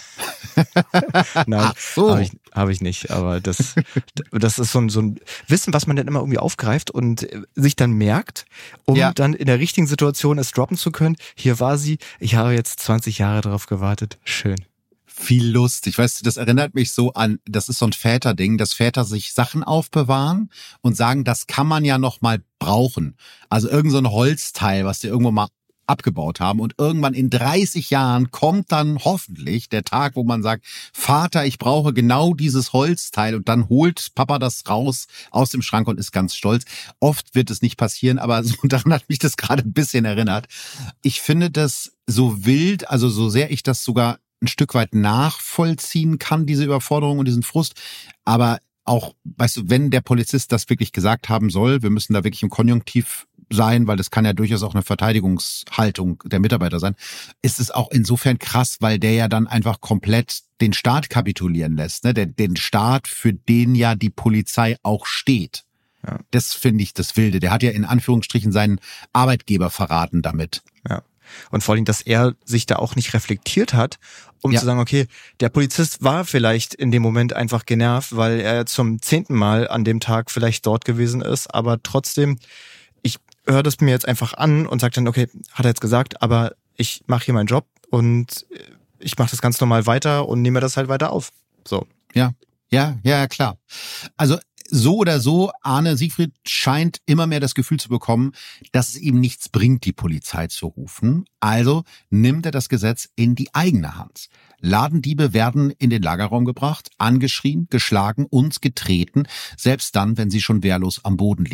S2: Nein,
S1: Ach so.
S2: Hab ich nicht, aber das ist so ein Wissen, was man dann immer irgendwie aufgreift und sich dann merkt, um dann in der richtigen Situation es droppen zu können. Hier war sie, ich habe jetzt 20 Jahre drauf gewartet. Schön.
S1: Viel lustig. Weißt du, das erinnert mich so an, das ist so ein Väterding, dass Väter sich Sachen aufbewahren und sagen, das kann man ja noch mal brauchen. Also irgend so ein Holzteil, was die irgendwo mal abgebaut haben und irgendwann in 30 Jahren kommt dann hoffentlich der Tag, wo man sagt, Vater, ich brauche genau dieses Holzteil und dann holt Papa das raus aus dem Schrank und ist ganz stolz. Oft wird es nicht passieren, aber so daran hat mich das gerade ein bisschen erinnert. Ich finde das so wild, also so sehr ich das sogar ein Stück weit nachvollziehen kann, diese Überforderung und diesen Frust, aber auch, weißt du, wenn der Polizist das wirklich gesagt haben soll, wir müssen da wirklich im Konjunktiv sein, weil das kann ja durchaus auch eine Verteidigungshaltung der Mitarbeiter sein, ist es auch insofern krass, weil der ja dann einfach komplett den Staat kapitulieren lässt, ne? Den Staat, für den ja die Polizei auch steht. Ja. Das finde ich das Wilde. Der hat ja in Anführungsstrichen seinen Arbeitgeber verraten damit.
S2: Ja. Und vor allem, dass er sich da auch nicht reflektiert hat, um zu sagen, okay, der Polizist war vielleicht in dem Moment einfach genervt, weil er zum 10. Mal an dem Tag vielleicht dort gewesen ist, aber trotzdem, ich höre das mir jetzt einfach an und sage dann, okay, hat er jetzt gesagt, aber ich mache hier meinen Job und ich mache das ganz normal weiter und nehme das halt weiter auf. So.
S1: Ja, klar. Also so oder so, Arne Siegfried scheint immer mehr das Gefühl zu bekommen, dass es ihm nichts bringt, die Polizei zu rufen. Also nimmt er das Gesetz in die eigene Hand. Ladendiebe werden in den Lagerraum gebracht, angeschrien, geschlagen und getreten, selbst dann, wenn sie schon wehrlos am Boden liegen.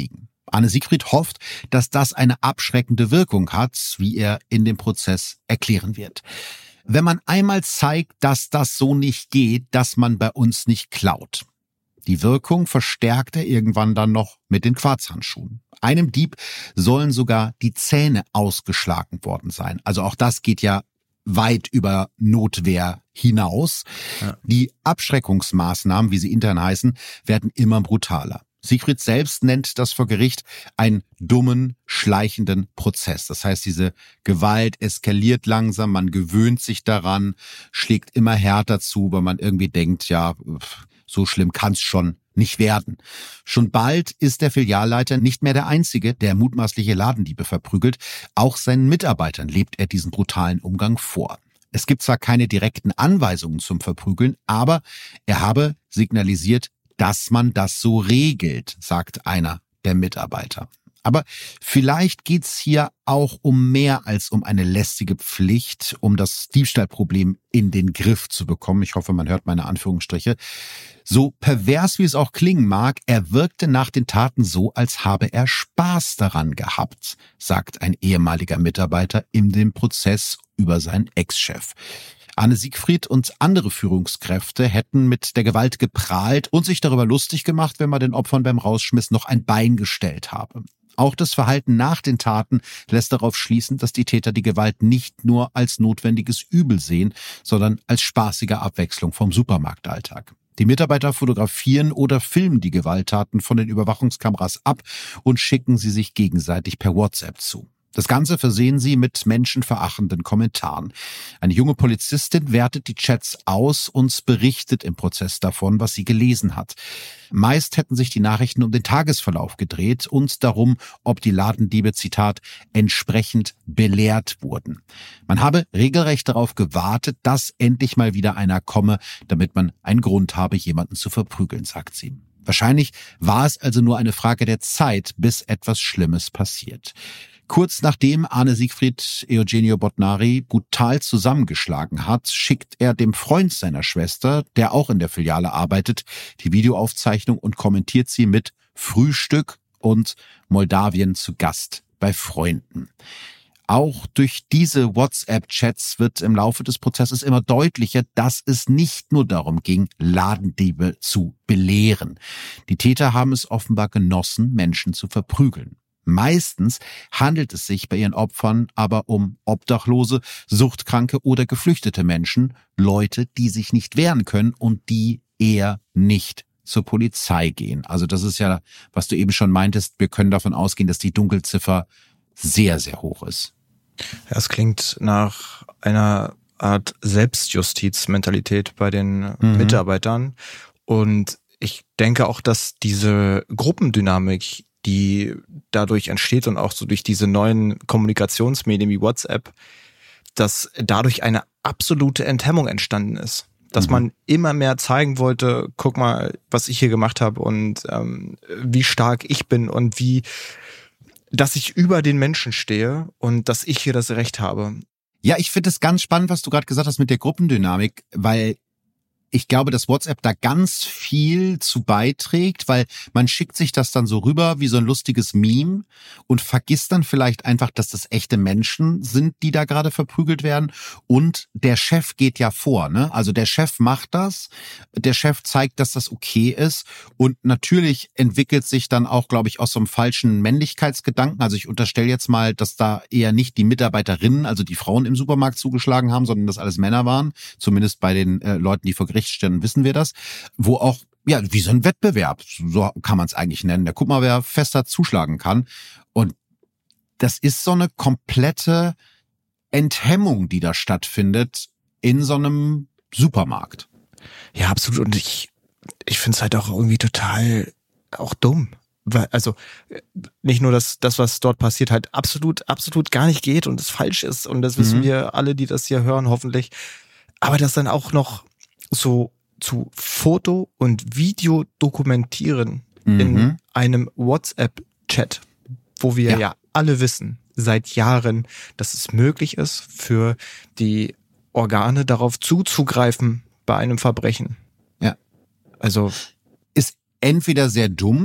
S1: Arne Siegfried hofft, dass das eine abschreckende Wirkung hat, wie er in dem Prozess erklären wird. Wenn man einmal zeigt, dass das so nicht geht, dass man bei uns nicht klaut. Die Wirkung verstärkt er irgendwann dann noch mit den Quarzhandschuhen. Einem Dieb sollen sogar die Zähne ausgeschlagen worden sein. Also auch das geht ja weit über Notwehr hinaus. Ja. Die Abschreckungsmaßnahmen, wie sie intern heißen, werden immer brutaler. Siegfried selbst nennt das vor Gericht einen dummen, schleichenden Prozess. Das heißt, diese Gewalt eskaliert langsam, man gewöhnt sich daran, schlägt immer härter zu, weil man irgendwie denkt, ja, so schlimm kann's schon nicht werden. Schon bald ist der Filialleiter nicht mehr der Einzige, der mutmaßliche Ladendiebe verprügelt. Auch seinen Mitarbeitern lebt er diesen brutalen Umgang vor. Es gibt zwar keine direkten Anweisungen zum Verprügeln, aber er habe signalisiert, dass man das so regelt, sagt einer der Mitarbeiter. Aber vielleicht geht's hier auch um mehr als um eine lästige Pflicht, um das Diebstahlproblem in den Griff zu bekommen. Ich hoffe, man hört meine Anführungsstriche. So pervers wie es auch klingen mag, er wirkte nach den Taten so, als habe er Spaß daran gehabt, sagt ein ehemaliger Mitarbeiter in dem Prozess über seinen Ex-Chef. Arne Siegfried und andere Führungskräfte hätten mit der Gewalt geprahlt und sich darüber lustig gemacht, wenn man den Opfern beim Rausschmiss noch ein Bein gestellt habe. Auch das Verhalten nach den Taten lässt darauf schließen, dass die Täter die Gewalt nicht nur als notwendiges Übel sehen, sondern als spaßige Abwechslung vom Supermarktalltag. Die Mitarbeiter fotografieren oder filmen die Gewalttaten von den Überwachungskameras ab und schicken sie sich gegenseitig per WhatsApp zu. Das Ganze versehen sie mit menschenverachtenden Kommentaren. Eine junge Polizistin wertet die Chats aus und berichtet im Prozess davon, was sie gelesen hat. Meist hätten sich die Nachrichten um den Tagesverlauf gedreht und darum, ob die Ladendiebe, Zitat, entsprechend belehrt wurden. Man habe regelrecht darauf gewartet, dass endlich mal wieder einer komme, damit man einen Grund habe, jemanden zu verprügeln, sagt sie. Wahrscheinlich war es also nur eine Frage der Zeit, bis etwas Schlimmes passiert. Kurz nachdem Arne Siegfried Eugenio Botnari brutal zusammengeschlagen hat, schickt er dem Freund seiner Schwester, der auch in der Filiale arbeitet, die Videoaufzeichnung und kommentiert sie mit Frühstück und Moldawien zu Gast bei Freunden. Auch durch diese WhatsApp-Chats wird im Laufe des Prozesses immer deutlicher, dass es nicht nur darum ging, Ladendiebe zu belehren. Die Täter haben es offenbar genossen, Menschen zu verprügeln. Meistens handelt es sich bei ihren Opfern aber um Obdachlose, Suchtkranke oder geflüchtete Menschen, Leute, die sich nicht wehren können und die eher nicht zur Polizei gehen. Also das ist ja, was du eben schon meintest, wir können davon ausgehen, dass die Dunkelziffer sehr, sehr hoch ist.
S2: Ja, es klingt nach einer Art Selbstjustizmentalität bei den Mitarbeitern. Und ich denke auch, dass diese Gruppendynamik, die dadurch entsteht und auch so durch diese neuen Kommunikationsmedien wie WhatsApp, dass dadurch eine absolute Enthemmung entstanden ist. Dass man immer mehr zeigen wollte, guck mal, was ich hier gemacht habe und wie stark ich bin und dass ich über den Menschen stehe und dass ich hier das Recht habe.
S1: Ja, ich finde es ganz spannend, was du gerade gesagt hast mit der Gruppendynamik, weil ich glaube, dass WhatsApp da ganz viel zu beiträgt, weil man schickt sich das dann so rüber wie so ein lustiges Meme und vergisst dann vielleicht einfach, dass das echte Menschen sind, die da gerade verprügelt werden. Und der Chef geht ja vor, ne? Also der Chef macht das, der Chef zeigt, dass das okay ist. Und natürlich entwickelt sich dann auch, glaube ich, aus so einem falschen Männlichkeitsgedanken. Also ich unterstelle jetzt mal, dass da eher nicht die Mitarbeiterinnen, also die Frauen im Supermarkt zugeschlagen haben, sondern dass alles Männer waren. Zumindest bei den Leuten, die vor Gericht stehen, wissen wir das. Wo auch, ja, wie so ein Wettbewerb, so kann man es eigentlich nennen. Da guck mal, wer fester zuschlagen kann. Und das ist so eine komplette Enthemmung, die da stattfindet in so einem Supermarkt.
S2: Ja, absolut. Und ich finde es halt auch irgendwie total auch dumm. Also nicht nur, dass das, was dort passiert, halt absolut gar nicht geht und es falsch ist. Und das wissen wir alle, die das hier hören, hoffentlich. Aber das dann auch noch so zu Foto- und Video dokumentieren in einem WhatsApp-Chat, wo wir ja alle wissen, seit Jahren, dass es möglich ist, für die Organe darauf zuzugreifen bei einem Verbrechen.
S1: Ja.
S2: Also
S1: ist entweder sehr dumm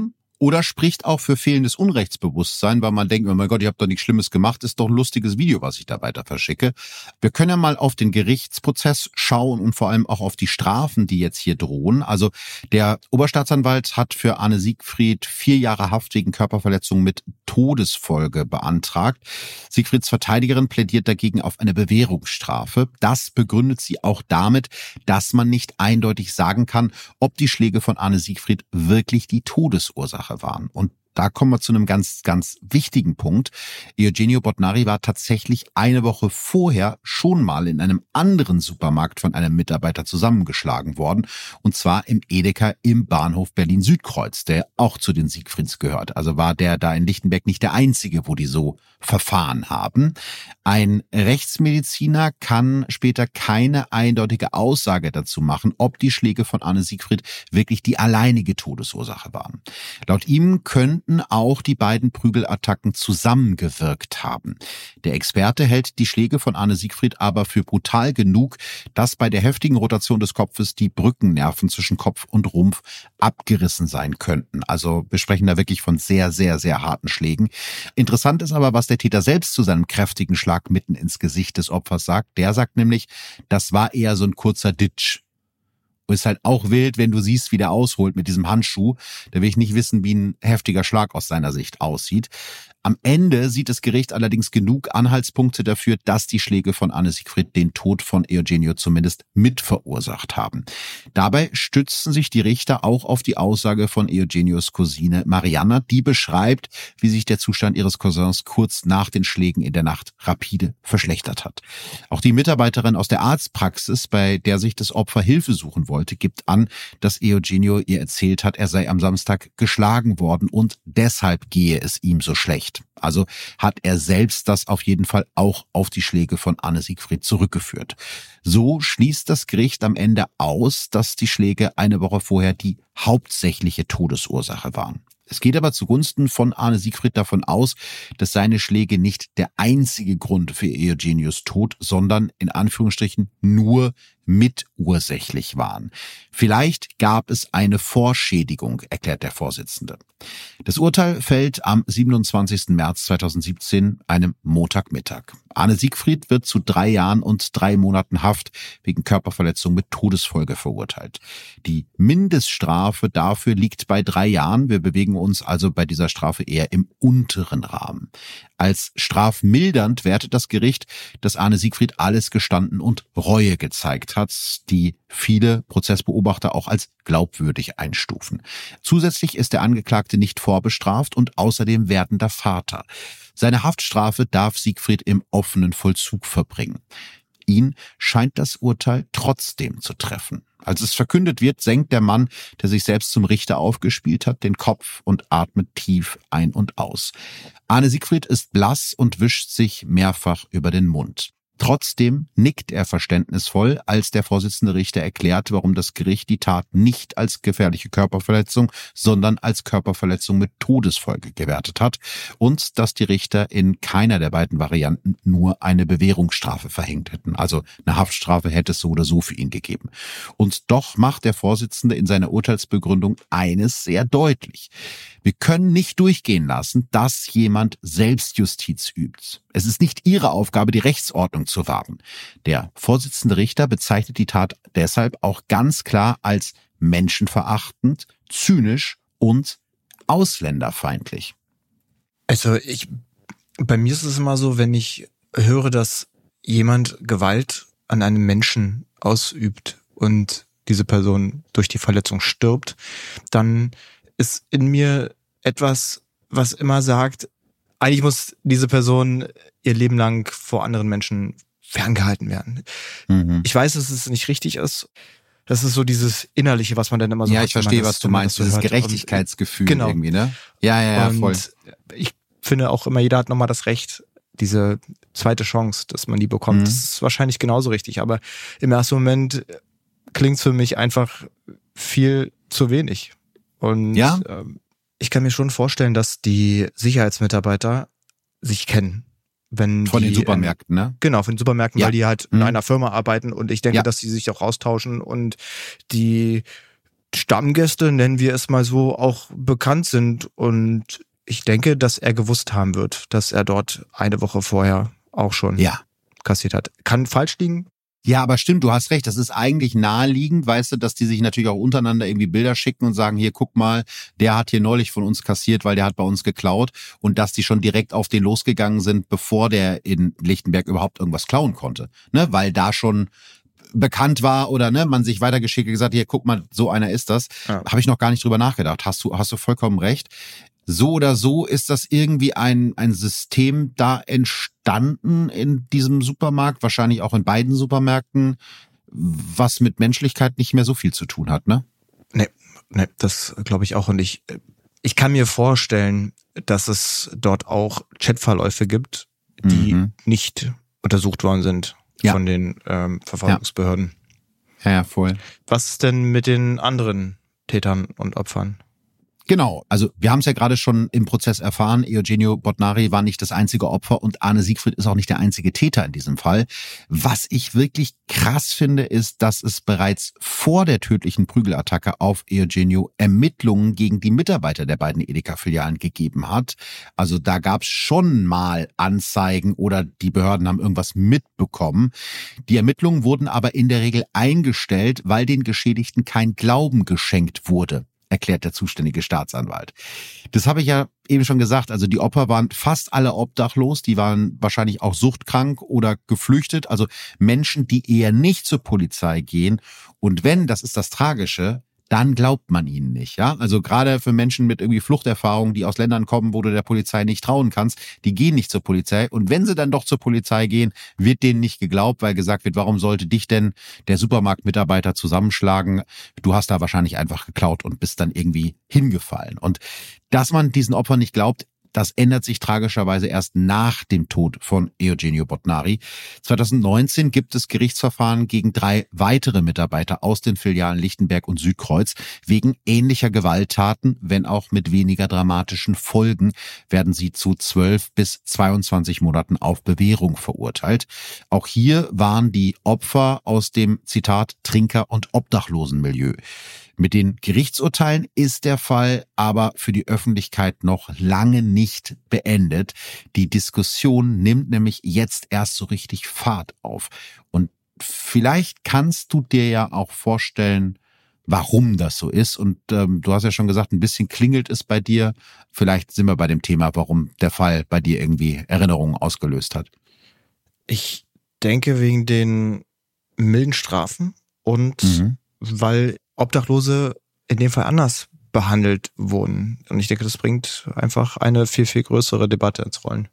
S1: Oder spricht auch für fehlendes Unrechtsbewusstsein, weil man denkt, oh mein Gott, ich habe doch nichts Schlimmes gemacht, ist doch ein lustiges Video, was ich da weiter verschicke. Wir können ja mal auf den Gerichtsprozess schauen und vor allem auch auf die Strafen, die jetzt hier drohen. Also der Oberstaatsanwalt hat für Arne Siegfried 4 Jahre Haft wegen Körperverletzung mit Todesfolge beantragt. Siegfrieds Verteidigerin plädiert dagegen auf eine Bewährungsstrafe. Das begründet sie auch damit, dass man nicht eindeutig sagen kann, ob die Schläge von Arne Siegfried wirklich die Todesursache waren. Und da kommen wir zu einem ganz, ganz wichtigen Punkt. Eugenio Botnari war tatsächlich eine Woche vorher schon mal in einem anderen Supermarkt von einem Mitarbeiter zusammengeschlagen worden. Und zwar im Edeka im Bahnhof Berlin-Südkreuz, der auch zu den Siegfrieds gehört. Also war der da in Lichtenberg nicht der Einzige, wo die so verfahren haben. Ein Rechtsmediziner kann später keine eindeutige Aussage dazu machen, ob die Schläge von Arne Siegfried wirklich die alleinige Todesursache waren. Laut ihm könnten auch die beiden Prügelattacken zusammengewirkt haben. Der Experte hält die Schläge von Arne Siegfried aber für brutal genug, dass bei der heftigen Rotation des Kopfes die Brückennerven zwischen Kopf und Rumpf abgerissen sein könnten. Also wir sprechen da wirklich von sehr, sehr, sehr harten Schlägen. Interessant ist aber, was der Täter selbst zu seinem kräftigen Schlag mitten ins Gesicht des Opfers sagt. Der sagt nämlich, das war eher so ein kurzer Ditsch. Und ist halt auch wild, wenn du siehst, wie der ausholt mit diesem Handschuh. Da will ich nicht wissen, wie ein heftiger Schlag aus seiner Sicht aussieht. Am Ende sieht das Gericht allerdings genug Anhaltspunkte dafür, dass die Schläge von Arne Siegfried den Tod von Eugenio zumindest mit verursacht haben. Dabei stützen sich die Richter auch auf die Aussage von Eugenios Cousine Marianna, die beschreibt, wie sich der Zustand ihres Cousins kurz nach den Schlägen in der Nacht rapide verschlechtert hat. Auch die Mitarbeiterin aus der Arztpraxis, bei der sich das Opfer Hilfe suchen wollte, gibt an, dass Eugenio ihr erzählt hat, er sei am Samstag geschlagen worden und deshalb gehe es ihm so schlecht. Also hat er selbst das auf jeden Fall auch auf die Schläge von Arne Siegfried zurückgeführt. So schließt das Gericht am Ende aus, dass die Schläge eine Woche vorher die hauptsächliche Todesursache waren. Es geht aber zugunsten von Arne Siegfried davon aus, dass seine Schläge nicht der einzige Grund für Eugenios Tod, sondern in Anführungsstrichen nur mitursächlich waren. Vielleicht gab es eine Vorschädigung, erklärt der Vorsitzende. Das Urteil fällt am 27. März 2017, einem Montagmittag. Arne Siegfried wird zu 3 Jahren und 3 Monaten Haft wegen Körperverletzung mit Todesfolge verurteilt. Die Mindeststrafe dafür liegt bei 3 Jahren. Wir bewegen uns also bei dieser Strafe eher im unteren Rahmen. Als strafmildernd wertet das Gericht, dass Arne Siegfried alles gestanden und Reue gezeigt hat, die viele Prozessbeobachter auch als glaubwürdig einstufen. Zusätzlich ist der Angeklagte nicht vorbestraft und außerdem werdender Vater. Seine Haftstrafe darf Siegfried im offenen Vollzug verbringen. Ihn scheint das Urteil trotzdem zu treffen. Als es verkündet wird, senkt der Mann, der sich selbst zum Richter aufgespielt hat, den Kopf und atmet tief ein und aus. Arne Siegfried ist blass und wischt sich mehrfach über den Mund. Trotzdem nickt er verständnisvoll, als der Vorsitzende Richter erklärt, warum das Gericht die Tat nicht als gefährliche Körperverletzung, sondern als Körperverletzung mit Todesfolge gewertet hat und dass die Richter in keiner der beiden Varianten nur eine Bewährungsstrafe verhängt hätten. Also eine Haftstrafe hätte es so oder so für ihn gegeben. Und doch macht der Vorsitzende in seiner Urteilsbegründung eines sehr deutlich. Wir können nicht durchgehen lassen, dass jemand Selbstjustiz übt. Es ist nicht Ihre Aufgabe, die Rechtsordnung zu wahren. Der Vorsitzende Richter bezeichnet die Tat deshalb auch ganz klar als menschenverachtend, zynisch und ausländerfeindlich.
S2: Also bei mir ist es immer so, wenn ich höre, dass jemand Gewalt an einem Menschen ausübt und diese Person durch die Verletzung stirbt, dann ist in mir etwas, was immer sagt, eigentlich muss diese Person ihr Leben lang vor anderen Menschen ferngehalten werden. Mhm. Ich weiß, dass es nicht richtig ist. Das ist so dieses Innerliche, was man dann immer so
S1: hat.
S2: Ja,
S1: ich verstehe, was du meinst. Dieses Gerechtigkeitsgefühl
S2: genau.
S1: irgendwie, ne? Ja,
S2: und
S1: voll.
S2: Ich finde auch immer, jeder hat nochmal das Recht, diese zweite Chance, dass man die bekommt. Mhm. Das ist wahrscheinlich genauso richtig. Aber im ersten Moment klingt es für mich einfach viel zu wenig. Und
S1: ja?
S2: Ich kann mir schon vorstellen, dass die Sicherheitsmitarbeiter sich kennen.
S1: Von den Supermärkten, ne?
S2: Genau, von den Supermärkten, weil die halt in einer Firma arbeiten und ich denke, dass die sich auch austauschen und die Stammgäste, nennen wir es mal so, auch bekannt sind. Und ich denke, dass er gewusst haben wird, dass er dort eine Woche vorher auch schon kassiert hat. Kann falsch liegen.
S1: Ja, aber stimmt, du hast recht. Das ist eigentlich naheliegend, weißt du, dass die sich natürlich auch untereinander irgendwie Bilder schicken und sagen, hier, guck mal, der hat hier neulich von uns kassiert, weil der hat bei uns geklaut. Und dass die schon direkt auf den losgegangen sind, bevor der in Lichtenberg überhaupt irgendwas klauen konnte. Ne, weil da schon bekannt war oder ne, man sich weitergeschickt und gesagt, hier, guck mal, so einer ist das. Ja. Habe ich noch gar nicht drüber nachgedacht. Hast du vollkommen recht. So oder so ist das irgendwie ein System da entstanden in diesem Supermarkt, wahrscheinlich auch in beiden Supermärkten, was mit Menschlichkeit nicht mehr so viel zu tun hat, ne?
S2: Nee, das glaube ich auch. Und ich kann mir vorstellen, dass es dort auch Chatverläufe gibt, die nicht untersucht worden sind von den Verfolgungsbehörden.
S1: Ja, voll.
S2: Was ist denn mit den anderen Tätern und Opfern?
S1: Genau, also wir haben es ja gerade schon im Prozess erfahren, Eugenio Botnari war nicht das einzige Opfer und Arne Siegfried ist auch nicht der einzige Täter in diesem Fall. Was ich wirklich krass finde, ist, dass es bereits vor der tödlichen Prügelattacke auf Eugenio Ermittlungen gegen die Mitarbeiter der beiden Edeka-Filialen gegeben hat. Also da gab es schon mal Anzeigen oder die Behörden haben irgendwas mitbekommen. Die Ermittlungen wurden aber in der Regel eingestellt, weil den Geschädigten kein Glauben geschenkt wurde, erklärt der zuständige Staatsanwalt. Das habe ich ja eben schon gesagt, also die Opfer waren fast alle obdachlos, die waren wahrscheinlich auch suchtkrank oder geflüchtet, also Menschen, die eher nicht zur Polizei gehen. Und wenn, das ist das Tragische, dann glaubt man ihnen nicht, ja? Also gerade für Menschen mit irgendwie Fluchterfahrung, die aus Ländern kommen, wo du der Polizei nicht trauen kannst, die gehen nicht zur Polizei. Und wenn sie dann doch zur Polizei gehen, wird denen nicht geglaubt, weil gesagt wird, warum sollte dich denn der Supermarktmitarbeiter zusammenschlagen? Du hast da wahrscheinlich einfach geklaut und bist dann irgendwie hingefallen. Und dass man diesen Opfern nicht glaubt, das ändert sich tragischerweise erst nach dem Tod von Eugenio Botnari. 2019 gibt es Gerichtsverfahren gegen 3 weitere Mitarbeiter aus den Filialen Lichtenberg und Südkreuz. Wegen ähnlicher Gewalttaten, wenn auch mit weniger dramatischen Folgen, werden sie zu 12 bis 22 Monaten auf Bewährung verurteilt. Auch hier waren die Opfer aus dem, Zitat, Trinker- und Obdachlosenmilieu. Mit den Gerichtsurteilen ist der Fall aber für die Öffentlichkeit noch lange nicht beendet. Die Diskussion nimmt nämlich jetzt erst so richtig Fahrt auf. Und vielleicht kannst du dir ja auch vorstellen, warum das so ist. Und du hast ja schon gesagt, ein bisschen klingelt es bei dir. Vielleicht sind wir bei dem Thema, warum der Fall bei dir irgendwie Erinnerungen ausgelöst hat.
S2: Ich denke wegen den milden Strafen und weil Obdachlose in dem Fall anders behandelt wurden. Und ich denke, das bringt einfach eine viel, viel größere Debatte ins Rollen.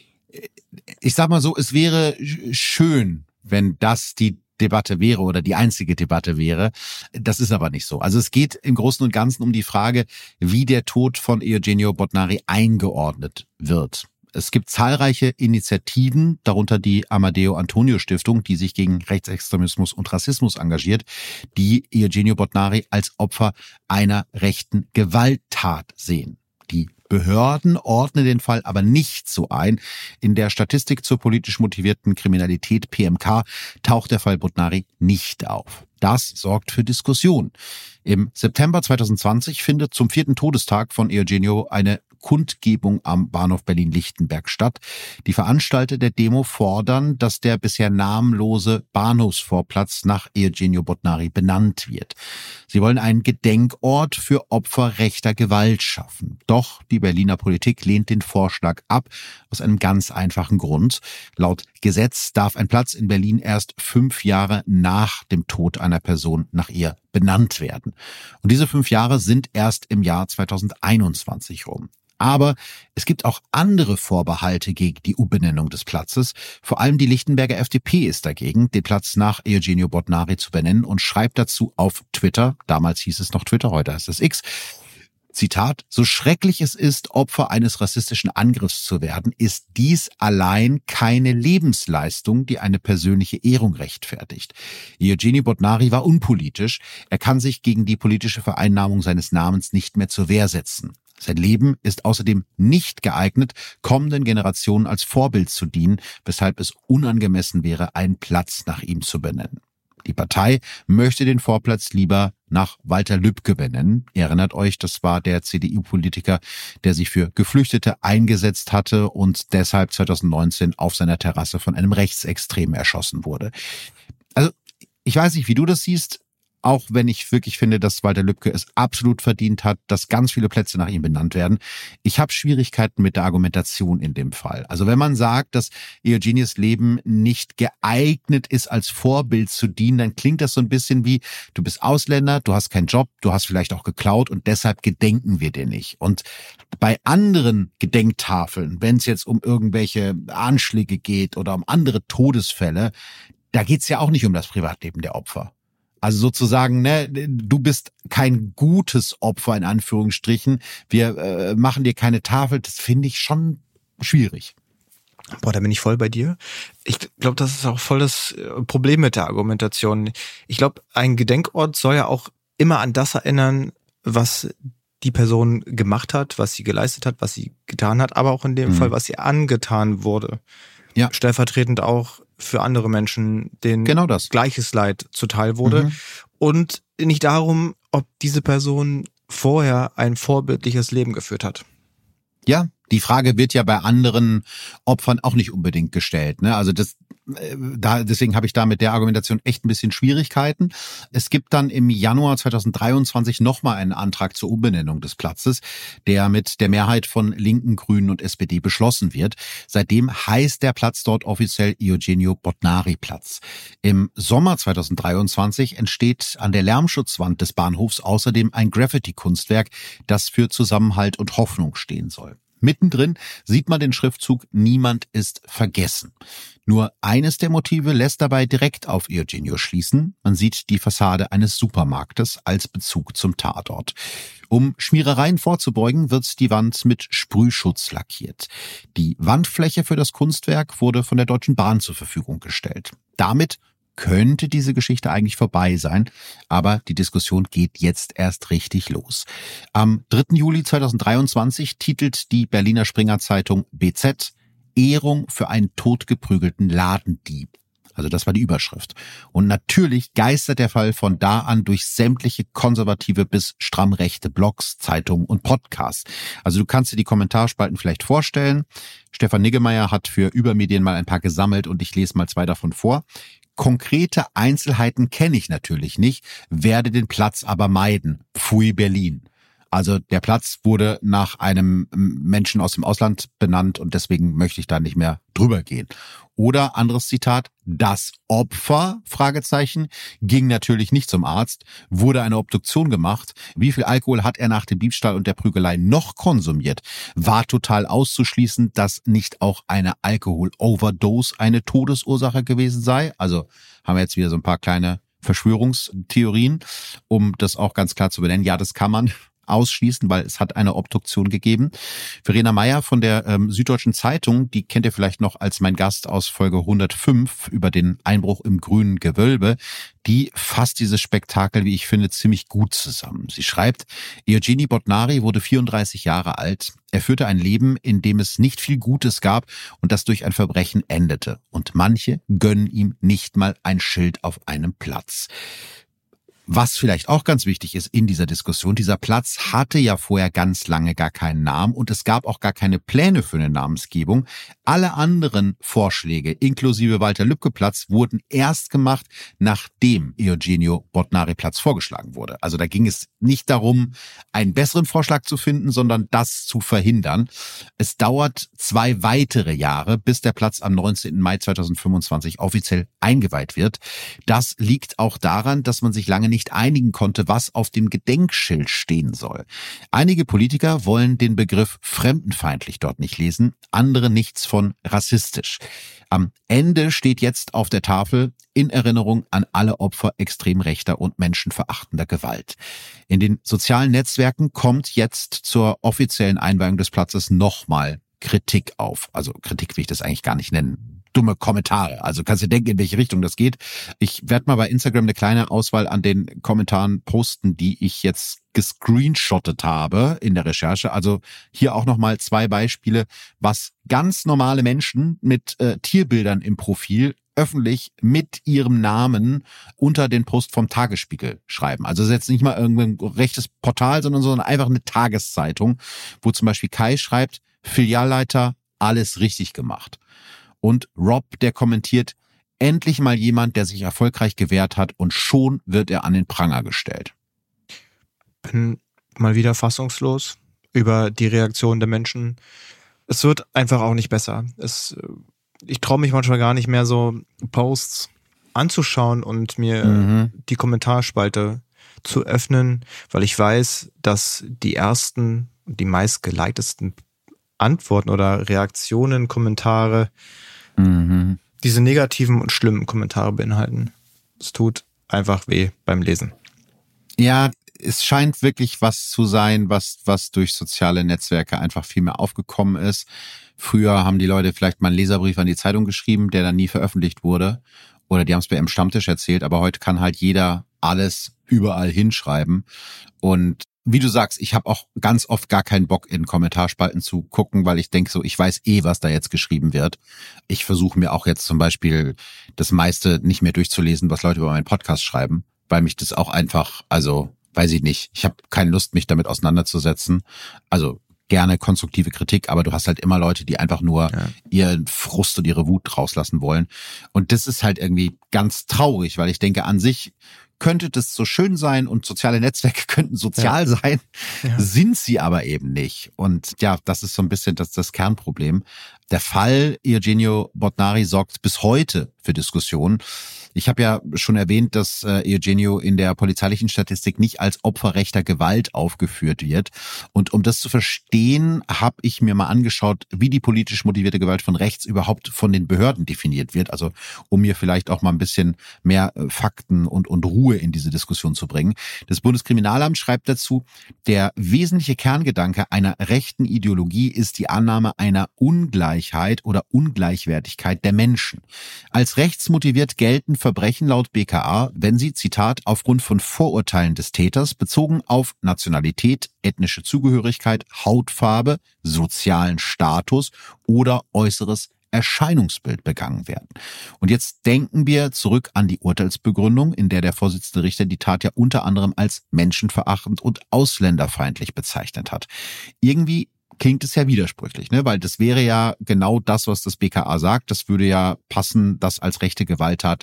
S1: Ich sag mal so, es wäre schön, wenn das die Debatte wäre oder die einzige Debatte wäre. Das ist aber nicht so. Also es geht im Großen und Ganzen um die Frage, wie der Tod von Eugenio Botnari eingeordnet wird. Es gibt zahlreiche Initiativen, darunter die Amadeo Antonio Stiftung, die sich gegen Rechtsextremismus und Rassismus engagiert, die Eugenio Botnari als Opfer einer rechten Gewalttat sehen. Die Behörden ordnen den Fall aber nicht so ein. In der Statistik zur politisch motivierten Kriminalität PMK taucht der Fall Botnari nicht auf. Das sorgt für Diskussion. Im September 2020 findet zum 4. Todestag von Eugenio eine Kundgebung am Bahnhof Berlin-Lichtenberg statt. Die Veranstalter der Demo fordern, dass der bisher namenlose Bahnhofsvorplatz nach Eugenio Botnari benannt wird. Sie wollen einen Gedenkort für Opfer rechter Gewalt schaffen. Doch die Berliner Politik lehnt den Vorschlag ab, aus einem ganz einfachen Grund. Laut Gesetz darf ein Platz in Berlin erst 5 Jahre nach dem Tod einer Person nach ihr benannt werden. Und diese 5 Jahre sind erst im Jahr 2021 rum. Aber es gibt auch andere Vorbehalte gegen die Umbenennung des Platzes. Vor allem die Lichtenberger FDP ist dagegen, den Platz nach Eugenio Botnari zu benennen und schreibt dazu auf Twitter, damals hieß es noch Twitter, heute heißt es X, Zitat, so schrecklich es ist, Opfer eines rassistischen Angriffs zu werden, ist dies allein keine Lebensleistung, die eine persönliche Ehrung rechtfertigt. Eugenio Botnari war unpolitisch. Er kann sich gegen die politische Vereinnahmung seines Namens nicht mehr zur Wehr setzen. Sein Leben ist außerdem nicht geeignet, kommenden Generationen als Vorbild zu dienen, weshalb es unangemessen wäre, einen Platz nach ihm zu benennen. Die Partei möchte den Vorplatz lieber nach Walter Lübcke benennen. Ihr erinnert euch, das war der CDU-Politiker, der sich für Geflüchtete eingesetzt hatte und deshalb 2019 auf seiner Terrasse von einem Rechtsextremen erschossen wurde. Also, ich weiß nicht, wie du das siehst, auch wenn ich wirklich finde, dass Walter Lübcke es absolut verdient hat, dass ganz viele Plätze nach ihm benannt werden. Ich habe Schwierigkeiten mit der Argumentation in dem Fall. Also wenn man sagt, dass Eugenius Leben nicht geeignet ist, als Vorbild zu dienen, dann klingt das so ein bisschen wie, du bist Ausländer, du hast keinen Job, du hast vielleicht auch geklaut und deshalb gedenken wir dir nicht. Und bei anderen Gedenktafeln, wenn es jetzt um irgendwelche Anschläge geht oder um andere Todesfälle, da geht's ja auch nicht um das Privatleben der Opfer. Also sozusagen, ne, du bist kein gutes Opfer in Anführungsstrichen. Wir machen dir keine Tafel. Das finde ich schon schwierig.
S2: Boah, da bin ich voll bei dir. Ich glaube, das ist auch voll das Problem mit der Argumentation. Ich glaube, ein Gedenkort soll ja auch immer an das erinnern, was die Person gemacht hat, was sie geleistet hat, was sie getan hat, aber auch in dem Fall, was ihr angetan wurde. Ja. Stellvertretend auch für andere Menschen, denen genau das gleiches Leid zuteil wurde. Und nicht darum, ob diese Person vorher ein vorbildliches Leben geführt hat.
S1: Ja, die Frage wird ja bei anderen Opfern auch nicht unbedingt gestellt, ne? Also deswegen habe ich da mit der Argumentation echt ein bisschen Schwierigkeiten. Es gibt dann im Januar 2023 nochmal einen Antrag zur Umbenennung des Platzes, der mit der Mehrheit von Linken, Grünen und SPD beschlossen wird. Seitdem heißt der Platz dort offiziell Eugenio Botnari Platz. Im Sommer 2023 entsteht an der Lärmschutzwand des Bahnhofs außerdem ein Graffiti-Kunstwerk, das für Zusammenhalt und Hoffnung stehen soll. Mittendrin sieht man den Schriftzug "Niemand ist vergessen". Nur eines der Motive lässt dabei direkt auf Eugenio schließen. Man sieht die Fassade eines Supermarktes als Bezug zum Tatort. Um Schmierereien vorzubeugen, wird die Wand mit Sprühschutz lackiert. Die Wandfläche für das Kunstwerk wurde von der Deutschen Bahn zur Verfügung gestellt. Damit könnte diese Geschichte eigentlich vorbei sein, aber die Diskussion geht jetzt erst richtig los. Am 3. Juli 2023 titelt die Berliner Springer Zeitung BZ "Ehrung für einen totgeprügelten Ladendieb". Also das war die Überschrift. Und natürlich geistert der Fall von da an durch sämtliche konservative bis stramm rechte Blogs, Zeitungen und Podcasts. Also du kannst dir die Kommentarspalten vielleicht vorstellen. Stefan Niggemeier hat für Übermedien mal ein paar gesammelt und ich lese mal 2 davon vor. Konkrete Einzelheiten kenne ich natürlich nicht, werde den Platz aber meiden. Pfui Berlin. Also der Platz wurde nach einem Menschen aus dem Ausland benannt und deswegen möchte ich da nicht mehr drüber gehen. Oder anderes Zitat: Das Opfer, Fragezeichen, ging natürlich nicht zum Arzt, wurde eine Obduktion gemacht. Wie viel Alkohol hat er nach dem Diebstahl und der Prügelei noch konsumiert? War total auszuschließen, dass nicht auch eine Alkohol-Overdose eine Todesursache gewesen sei. Also haben wir jetzt wieder so ein paar kleine Verschwörungstheorien, um das auch ganz klar zu benennen. Ja, das kann man ausschließen, weil es hat eine Obduktion gegeben. Verena Meyer von der Süddeutschen Zeitung, die kennt ihr vielleicht noch als mein Gast aus Folge 105 über den Einbruch im Grünen Gewölbe, die fasst dieses Spektakel, wie ich finde, ziemlich gut zusammen. Sie schreibt: Eugenio Botnari wurde 34 Jahre alt. Er führte ein Leben, in dem es nicht viel Gutes gab und das durch ein Verbrechen endete. Und manche gönnen ihm nicht mal ein Schild auf einem Platz. Was vielleicht auch ganz wichtig ist in dieser Diskussion: Dieser Platz hatte ja vorher ganz lange gar keinen Namen und es gab auch gar keine Pläne für eine Namensgebung. Alle anderen Vorschläge, inklusive Walter-Lübcke-Platz, wurden erst gemacht, nachdem Eugenio Botnari-Platz vorgeschlagen wurde. Also da ging es nicht darum, einen besseren Vorschlag zu finden, sondern das zu verhindern. Es dauert 2 weitere Jahre, bis der Platz am 19. Mai 2025 offiziell eingeweiht wird. Das liegt auch daran, dass man sich lange nicht einigen konnte, was auf dem Gedenkschild stehen soll. Einige Politiker wollen den Begriff fremdenfeindlich dort nicht lesen, andere nichts von rassistisch. Am Ende steht jetzt auf der Tafel: in Erinnerung an alle Opfer extrem rechter und menschenverachtender Gewalt. In den sozialen Netzwerken kommt jetzt zur offiziellen Einweihung des Platzes nochmal Kritik auf. Also Kritik will ich das eigentlich gar nicht nennen. Dumme Kommentare. Also kannst du denken, in welche Richtung das geht. Ich werde mal bei Instagram eine kleine Auswahl an den Kommentaren posten, die ich jetzt gescreenshottet habe in der Recherche. Also hier auch nochmal 2 Beispiele, was ganz normale Menschen mit Tierbildern im Profil öffentlich mit ihrem Namen unter den Post vom Tagesspiegel schreiben. Also es ist jetzt nicht mal irgendein rechtes Portal, sondern einfach eine Tageszeitung, wo zum Beispiel Kai schreibt, Filialleiter, alles richtig gemacht. Und Rob, der kommentiert, endlich mal jemand, der sich erfolgreich gewehrt hat und schon wird er an den Pranger gestellt.
S2: Bin mal wieder fassungslos über die Reaktion der Menschen. Es wird einfach auch nicht besser. Ich traue mich manchmal gar nicht mehr, so Posts anzuschauen und mir die Kommentarspalte zu öffnen, weil ich weiß, dass die ersten, die meist geleitesten Antworten oder Reaktionen, Kommentare, diese negativen und schlimmen Kommentare beinhalten. Es tut einfach weh beim Lesen.
S1: Ja, es scheint wirklich was zu sein, was durch soziale Netzwerke einfach viel mehr aufgekommen ist. Früher haben die Leute vielleicht mal einen Leserbrief an die Zeitung geschrieben, der dann nie veröffentlicht wurde. Oder die haben es bei ihrem Stammtisch erzählt. Aber heute kann halt jeder alles überall hinschreiben. Und wie du sagst, ich habe auch ganz oft gar keinen Bock, in Kommentarspalten zu gucken, weil ich denke so, ich weiß was da jetzt geschrieben wird. Ich versuche mir auch jetzt zum Beispiel das meiste nicht mehr durchzulesen, was Leute über meinen Podcast schreiben, weil mich das auch einfach, weiß ich nicht, ich habe keine Lust, mich damit auseinanderzusetzen. Also gerne konstruktive Kritik, aber du hast halt immer Leute, die einfach nur ihren Frust und ihre Wut rauslassen wollen. Und das ist halt irgendwie ganz traurig, weil ich denke, an sich könnte das so schön sein und soziale Netzwerke könnten sozial sein, sind sie aber eben nicht. Und ja, das ist so ein bisschen das Kernproblem. Der Fall Eugenio Botnari sorgt bis heute für Diskussionen. Ich habe ja schon erwähnt, dass Eugenio in der polizeilichen Statistik nicht als Opfer rechter Gewalt aufgeführt wird. Und um das zu verstehen, habe ich mir mal angeschaut, wie die politisch motivierte Gewalt von rechts überhaupt von den Behörden definiert wird. Also um mir vielleicht auch mal ein bisschen mehr Fakten und Ruhe in diese Diskussion zu bringen. Das Bundeskriminalamt schreibt dazu, der wesentliche Kerngedanke einer rechten Ideologie ist die Annahme einer Ungleichheit oder Ungleichwertigkeit der Menschen. Als rechtsmotiviert gelten Verbrechen laut BKA, wenn sie, Zitat, aufgrund von Vorurteilen des Täters bezogen auf Nationalität, ethnische Zugehörigkeit, Hautfarbe, sozialen Status oder äußeres Erscheinungsbild begangen werden. Und jetzt denken wir zurück an die Urteilsbegründung, in der Vorsitzende Richter die Tat ja unter anderem als menschenverachtend und ausländerfeindlich bezeichnet hat. Irgendwie klingt es ja widersprüchlich, ne? Weil das wäre ja genau das, was das BKA sagt. Das würde ja passen, das als rechte Gewalttat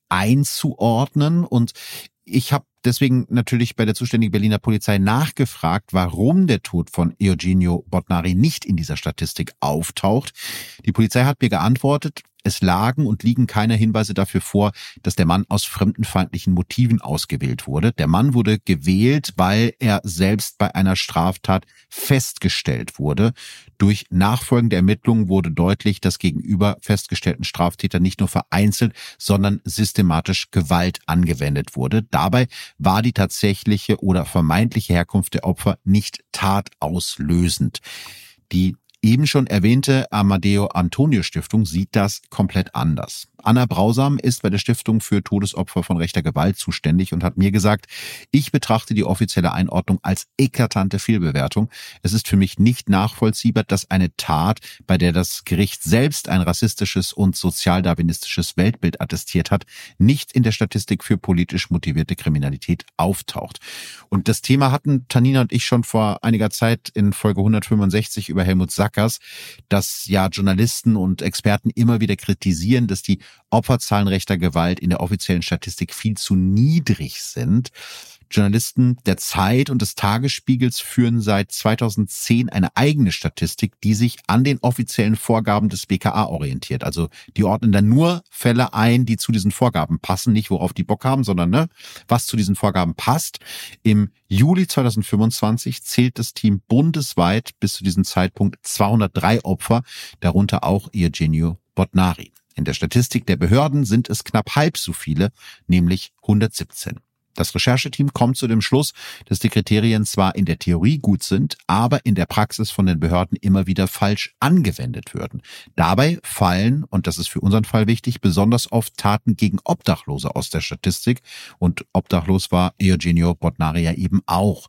S1: einzuordnen. Und ich habe deswegen natürlich bei der zuständigen Berliner Polizei nachgefragt, warum der Tod von Eugenio Botnari nicht in dieser Statistik auftaucht. Die Polizei hat mir geantwortet, es lagen und liegen keine Hinweise dafür vor, dass der Mann aus fremdenfeindlichen Motiven ausgewählt wurde. Der Mann wurde gewählt, weil er selbst bei einer Straftat festgestellt wurde. Durch nachfolgende Ermittlungen wurde deutlich, dass gegenüber festgestellten Straftätern nicht nur vereinzelt, sondern systematisch Gewalt angewendet wurde. Dabei war die tatsächliche oder vermeintliche Herkunft der Opfer nicht tatauslösend. Die eben schon erwähnte Amadeo Antonio Stiftung sieht das komplett anders. Anna Brausam ist bei der Stiftung für Todesopfer von rechter Gewalt zuständig und hat mir gesagt, ich betrachte die offizielle Einordnung als eklatante Fehlbewertung. Es ist für mich nicht nachvollziehbar, dass eine Tat, bei der das Gericht selbst ein rassistisches und sozialdarwinistisches Weltbild attestiert hat, nicht in der Statistik für politisch motivierte Kriminalität auftaucht. Und das Thema hatten Tanina und ich schon vor einiger Zeit in Folge 165 über Helmut Sackers, dass ja Journalisten und Experten immer wieder kritisieren, dass die Opferzahlen rechter Gewalt in der offiziellen Statistik viel zu niedrig sind. Journalisten der Zeit und des Tagesspiegels führen seit 2010 eine eigene Statistik, die sich an den offiziellen Vorgaben des BKA orientiert. Also die ordnen dann nur Fälle ein, die zu diesen Vorgaben passen, nicht worauf die Bock haben, sondern was zu diesen Vorgaben passt. Im Juli 2025 zählt das Team bundesweit bis zu diesem Zeitpunkt 203 Opfer, darunter auch Eugenio Botnari. In der Statistik der Behörden sind es knapp halb so viele, nämlich 117. Das Rechercheteam kommt zu dem Schluss, dass die Kriterien zwar in der Theorie gut sind, aber in der Praxis von den Behörden immer wieder falsch angewendet würden. Dabei fallen, und das ist für unseren Fall wichtig, besonders oft Taten gegen Obdachlose aus der Statistik. Und obdachlos war Eugenio Botnari ja eben auch.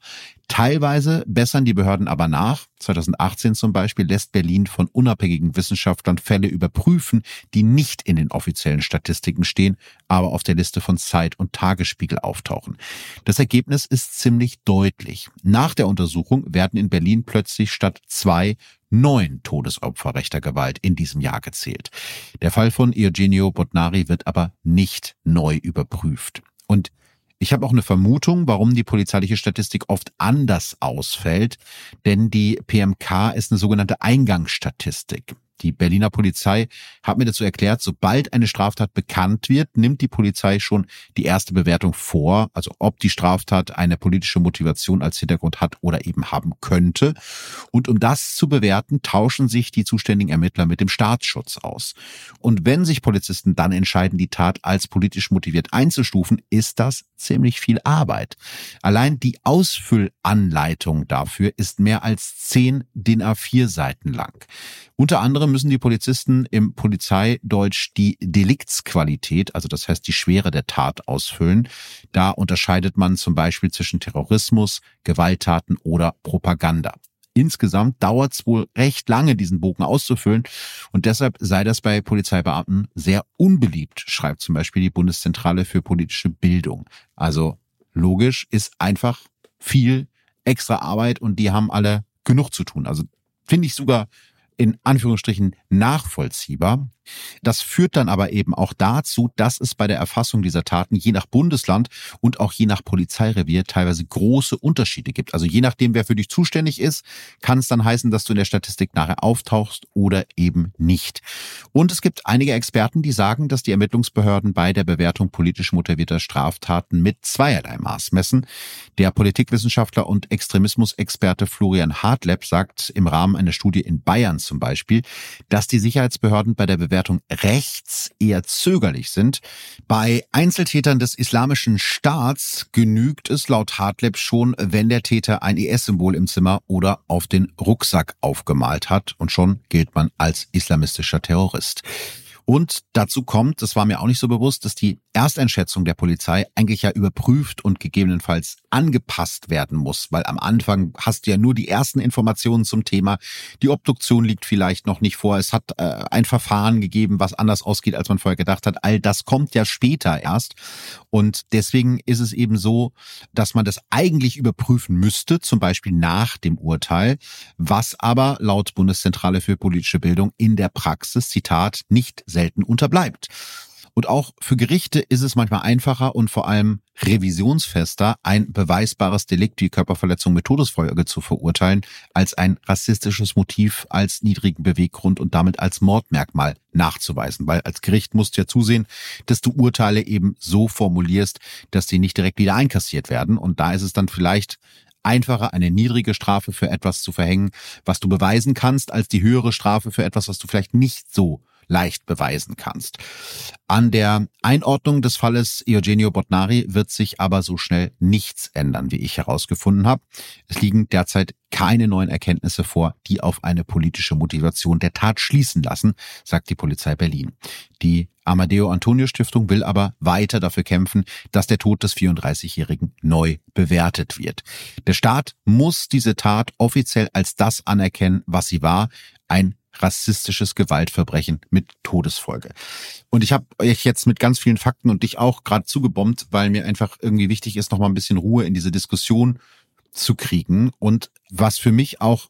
S1: Teilweise bessern die Behörden aber nach. 2018 zum Beispiel lässt Berlin von unabhängigen Wissenschaftlern Fälle überprüfen, die nicht in den offiziellen Statistiken stehen, aber auf der Liste von Zeit- und Tagesspiegel auftauchen. Das Ergebnis ist ziemlich deutlich. Nach der Untersuchung werden in Berlin plötzlich statt 2 9 Todesopfer rechter Gewalt in diesem Jahr gezählt. Der Fall von Eugenio Botnari wird aber nicht neu überprüft. Und ich habe auch eine Vermutung, warum die polizeiliche Statistik oft anders ausfällt, denn die PMK ist eine sogenannte Eingangsstatistik. Die Berliner Polizei hat mir dazu erklärt, sobald eine Straftat bekannt wird, nimmt die Polizei schon die erste Bewertung vor, also ob die Straftat eine politische Motivation als Hintergrund hat oder eben haben könnte. Und um das zu bewerten, tauschen sich die zuständigen Ermittler mit dem Staatsschutz aus. Und wenn sich Polizisten dann entscheiden, die Tat als politisch motiviert einzustufen, ist das ziemlich viel Arbeit. Allein die Ausfüllanleitung dafür ist mehr als 10 DIN A4 Seiten lang. Unter anderem müssen die Polizisten im Polizeideutsch die Deliktsqualität, also das heißt die Schwere der Tat, ausfüllen. Da unterscheidet man zum Beispiel zwischen Terrorismus, Gewalttaten oder Propaganda. Insgesamt dauert es wohl recht lange, diesen Bogen auszufüllen, und deshalb sei das bei Polizeibeamten sehr unbeliebt, schreibt zum Beispiel die Bundeszentrale für politische Bildung. Also logisch, ist einfach viel extra Arbeit und die haben alle genug zu tun. Also finde ich sogar in Anführungsstrichen nachvollziehbar. Das führt dann aber eben auch dazu, dass es bei der Erfassung dieser Taten je nach Bundesland und auch je nach Polizeirevier teilweise große Unterschiede gibt. Also je nachdem, wer für dich zuständig ist, kann es dann heißen, dass du in der Statistik nachher auftauchst oder eben nicht. Und es gibt einige Experten, die sagen, dass die Ermittlungsbehörden bei der Bewertung politisch motivierter Straftaten mit zweierlei Maß messen. Der Politikwissenschaftler und Extremismusexperte Florian Hartleb sagt im Rahmen einer Studie in Bayern zum Beispiel, dass die Sicherheitsbehörden bei der Bewertung rechts eher zögerlich sind. Bei Einzeltätern des Islamischen Staats genügt es laut Hartleb schon, wenn der Täter ein IS-Symbol im Zimmer oder auf den Rucksack aufgemalt hat, und schon gilt man als islamistischer Terrorist. Und dazu kommt, das war mir auch nicht so bewusst, dass die Ersteinschätzung der Polizei eigentlich ja überprüft und gegebenenfalls angepasst werden muss, weil am Anfang hast du ja nur die ersten Informationen zum Thema. Die Obduktion liegt vielleicht noch nicht vor. Es hat ein Verfahren gegeben, was anders ausgeht, als man vorher gedacht hat. All das kommt ja später erst. Und deswegen ist es eben so, dass man das eigentlich überprüfen müsste, zum Beispiel nach dem Urteil, was aber laut Bundeszentrale für politische Bildung in der Praxis, Zitat, nicht selten unterbleibt. Und auch für Gerichte ist es manchmal einfacher und vor allem revisionsfester, ein beweisbares Delikt wie Körperverletzung mit Todesfolge zu verurteilen, als ein rassistisches Motiv als niedrigen Beweggrund und damit als Mordmerkmal nachzuweisen. Weil als Gericht musst du ja zusehen, dass du Urteile eben so formulierst, dass sie nicht direkt wieder einkassiert werden. Und da ist es dann vielleicht einfacher, eine niedrige Strafe für etwas zu verhängen, was du beweisen kannst, als die höhere Strafe für etwas, was du vielleicht nicht so leicht beweisen kannst. An der Einordnung des Falles Eugenio Botnari wird sich aber so schnell nichts ändern, wie ich herausgefunden habe. Es liegen derzeit keine neuen Erkenntnisse vor, die auf eine politische Motivation der Tat schließen lassen, sagt die Polizei Berlin. Die Amadeo-Antonio-Stiftung will aber weiter dafür kämpfen, dass der Tod des 34-Jährigen neu bewertet wird. Der Staat muss diese Tat offiziell als das anerkennen, was sie war, ein rassistisches Gewaltverbrechen mit Todesfolge. Und ich habe euch jetzt mit ganz vielen Fakten und dich auch gerade zugebombt, weil mir einfach irgendwie wichtig ist, noch mal ein bisschen Ruhe in diese Diskussion zu kriegen. Und was für mich auch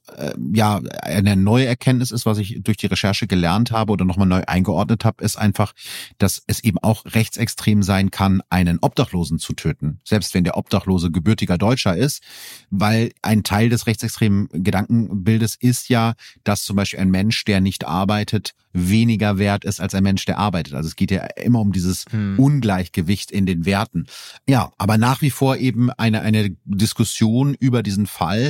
S1: eine neue Erkenntnis ist, was ich durch die Recherche gelernt habe oder nochmal neu eingeordnet habe, ist einfach, dass es eben auch rechtsextrem sein kann, einen Obdachlosen zu töten, selbst wenn der Obdachlose gebürtiger Deutscher ist, weil ein Teil des rechtsextremen Gedankenbildes ist ja, dass zum Beispiel ein Mensch, der nicht arbeitet, weniger wert ist als ein Mensch, der arbeitet. Also es geht ja immer um dieses Ungleichgewicht in den Werten. Ja, aber nach wie vor eben eine Diskussion über diesen Fall.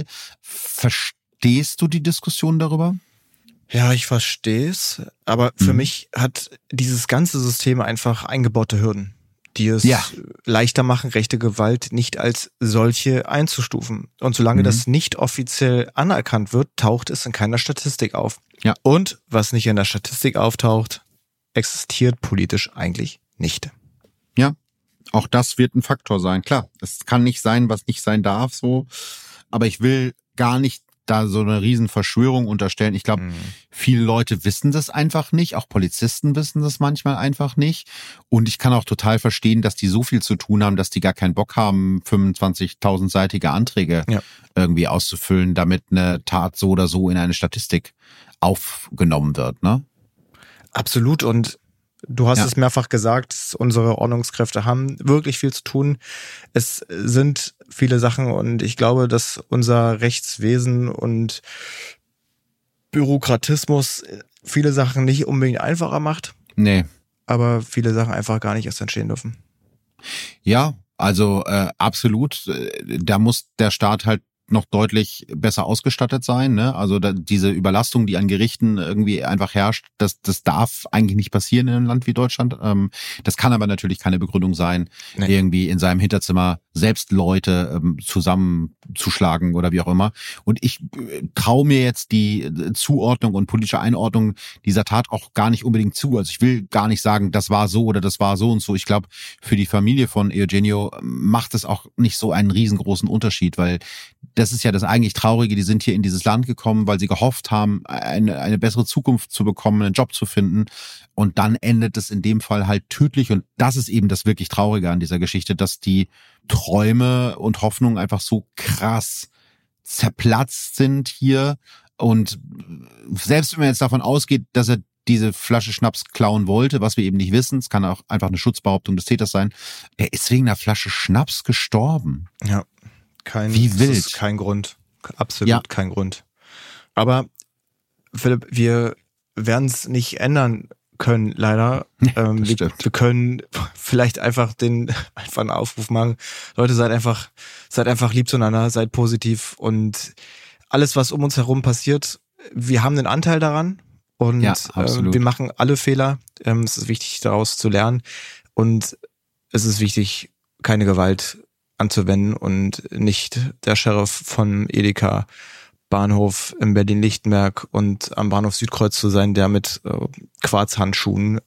S1: Verstehst du die Diskussion darüber?
S2: Ja, ich verstehe es, aber für mich hat dieses ganze System einfach eingebaute Hürden, die es leichter machen, rechte Gewalt nicht als solche einzustufen. Und solange das nicht offiziell anerkannt wird, taucht es in keiner Statistik auf.
S1: Ja.
S2: Und was nicht in der Statistik auftaucht, existiert politisch eigentlich nicht.
S1: Ja, auch das wird ein Faktor sein. Klar, es kann nicht sein, was nicht sein darf, so. aber ich will gar nicht da so eine riesen Verschwörung unterstellen. Ich glaube, viele Leute wissen das einfach nicht. Auch Polizisten wissen das manchmal einfach nicht. Und ich kann auch total verstehen, dass die so viel zu tun haben, dass die gar keinen Bock haben, 25.000-seitige Anträge irgendwie auszufüllen, damit eine Tat so oder so in eine Statistik aufgenommen wird, ne?
S2: Absolut. Und du hast es mehrfach gesagt, unsere Ordnungskräfte haben wirklich viel zu tun. Es sind viele Sachen und ich glaube, dass unser Rechtswesen und Bürokratismus viele Sachen nicht unbedingt einfacher macht.
S1: Nee.
S2: Aber viele Sachen einfach gar nicht erst entstehen dürfen.
S1: Ja, also absolut. Da muss der Staat halt noch deutlich besser ausgestattet sein, ne? Also diese Überlastung, die an Gerichten irgendwie einfach herrscht, das darf eigentlich nicht passieren in einem Land wie Deutschland. Das kann aber natürlich keine Begründung sein, irgendwie in seinem Hinterzimmer selbst Leute zusammenzuschlagen oder wie auch immer. Und ich traue mir jetzt die Zuordnung und politische Einordnung dieser Tat auch gar nicht unbedingt zu. Also ich will gar nicht sagen, das war so oder das war so und so. Ich glaube, für die Familie von Eugenio macht es auch nicht so einen riesengroßen Unterschied, weil das ist ja das eigentlich Traurige, die sind hier in dieses Land gekommen, weil sie gehofft haben, eine bessere Zukunft zu bekommen, einen Job zu finden. Und dann endet es in dem Fall halt tödlich. Und das ist eben das wirklich Traurige an dieser Geschichte, dass die Träume und Hoffnungen einfach so krass zerplatzt sind hier. Und selbst wenn man jetzt davon ausgeht, dass er diese Flasche Schnaps klauen wollte, was wir eben nicht wissen, es kann auch einfach eine Schutzbehauptung des Täters sein, er ist wegen einer Flasche Schnaps gestorben.
S2: Ja.
S1: Wie wild.
S2: Das ist kein Grund. Absolut kein Grund. Aber Philipp, wir werden es nicht ändern können, leider. Wir können vielleicht einfach einen Aufruf machen. Leute, seid einfach lieb zueinander, seid positiv und alles, was um uns herum passiert, wir haben einen Anteil daran und wir machen alle Fehler. Es ist wichtig, daraus zu lernen und es ist wichtig, keine Gewalt anzuwenden und nicht der Sheriff von Edeka Bahnhof in Berlin-Lichtenberg und am Bahnhof Südkreuz zu sein, der mit Quarzhandschuhen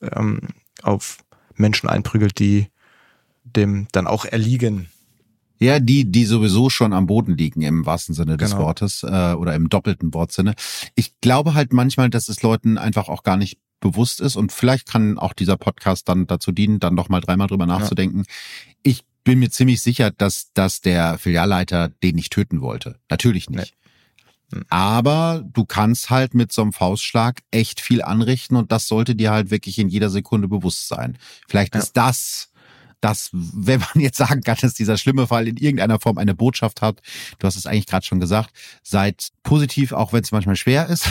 S2: auf Menschen einprügelt, die dem dann auch erliegen.
S1: Ja, die sowieso schon am Boden liegen im wahrsten Sinne des Wortes oder im doppelten Wortsinne. Ich glaube halt manchmal, dass es Leuten einfach auch gar nicht bewusst ist und vielleicht kann auch dieser Podcast dann dazu dienen, dann noch mal dreimal drüber nachzudenken. Ich bin mir ziemlich sicher, dass der Filialleiter den nicht töten wollte. Natürlich nicht. Nee. Aber du kannst halt mit so einem Faustschlag echt viel anrichten und das sollte dir halt wirklich in jeder Sekunde bewusst sein. Vielleicht ist das, wenn man jetzt sagen kann, dass dieser schlimme Fall in irgendeiner Form eine Botschaft hat, du hast es eigentlich gerade schon gesagt, seid positiv, auch wenn es manchmal schwer ist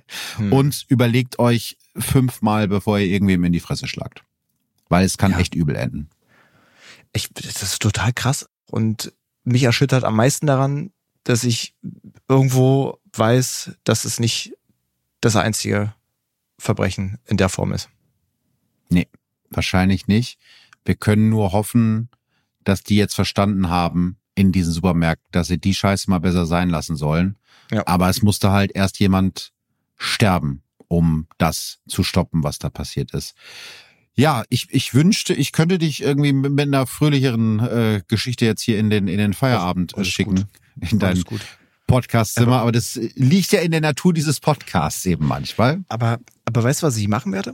S1: und überlegt euch 5-mal, bevor ihr irgendwem in die Fresse schlagt. Weil es kann echt übel enden.
S2: Das ist total krass und mich erschüttert am meisten daran, dass ich irgendwo weiß, dass es nicht das einzige Verbrechen in der Form ist.
S1: Nee, wahrscheinlich nicht. Wir können nur hoffen, dass die jetzt verstanden haben in diesen Supermärkten, dass sie die Scheiße mal besser sein lassen sollen. Ja. Aber es musste halt erst jemand sterben, um das zu stoppen, was da passiert ist. Ja, ich wünschte, ich könnte dich irgendwie mit einer fröhlicheren Geschichte jetzt hier in den Feierabend schicken. Gut. In dein Podcastzimmer. Aber das liegt ja in der Natur dieses Podcasts eben manchmal.
S2: Aber weißt du, was ich machen werde?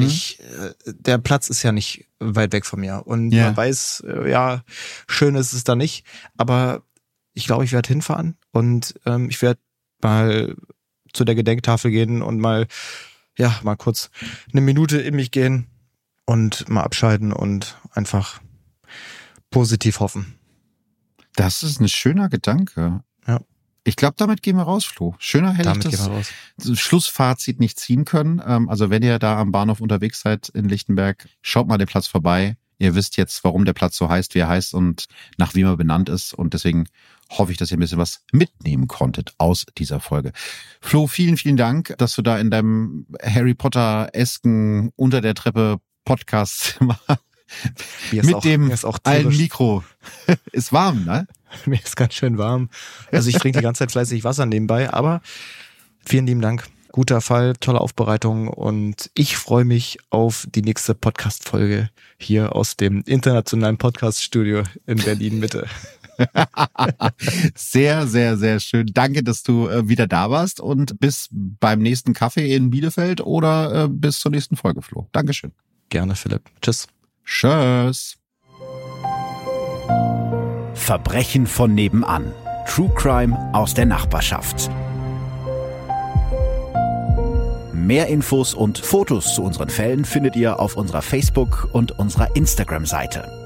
S2: Der Platz ist ja nicht weit weg von mir. Und man weiß, schön ist es da nicht. Aber ich glaube, ich werde hinfahren und ich werde mal zu der Gedenktafel gehen und mal kurz eine Minute in mich gehen. Und mal abschalten und einfach positiv hoffen.
S1: Das ist ein schöner Gedanke.
S2: Ja.
S1: Ich glaube, damit gehen wir raus, Flo. Schöner hätte ich das Schlussfazit nicht ziehen können. Also wenn ihr da am Bahnhof unterwegs seid in Lichtenberg, schaut mal den Platz vorbei. Ihr wisst jetzt, warum der Platz so heißt, wie er heißt und nach wem er benannt ist. Und deswegen hoffe ich, dass ihr ein bisschen was mitnehmen konntet aus dieser Folge. Flo, vielen, vielen Dank, dass du da in deinem Harry Potter-esken unter der Treppe Podcast-Zimmer mit dem alten Mikro. Ist warm, ne?
S2: Mir ist ganz schön warm. Also ich trinke die ganze Zeit fleißig Wasser nebenbei, aber vielen lieben Dank. Guter Fall, tolle Aufbereitung und ich freue mich auf die nächste Podcast-Folge hier aus dem internationalen Podcast-Studio in Berlin-Mitte.
S1: Sehr, sehr, sehr schön. Danke, dass du wieder da warst und bis beim nächsten Kaffee in Bielefeld oder bis zur nächsten Folge, Flo. Dankeschön.
S2: Gerne, Philipp. Tschüss.
S1: Tschüss.
S3: Verbrechen von nebenan. True Crime aus der Nachbarschaft. Mehr Infos und Fotos zu unseren Fällen findet ihr auf unserer Facebook- und unserer Instagram-Seite.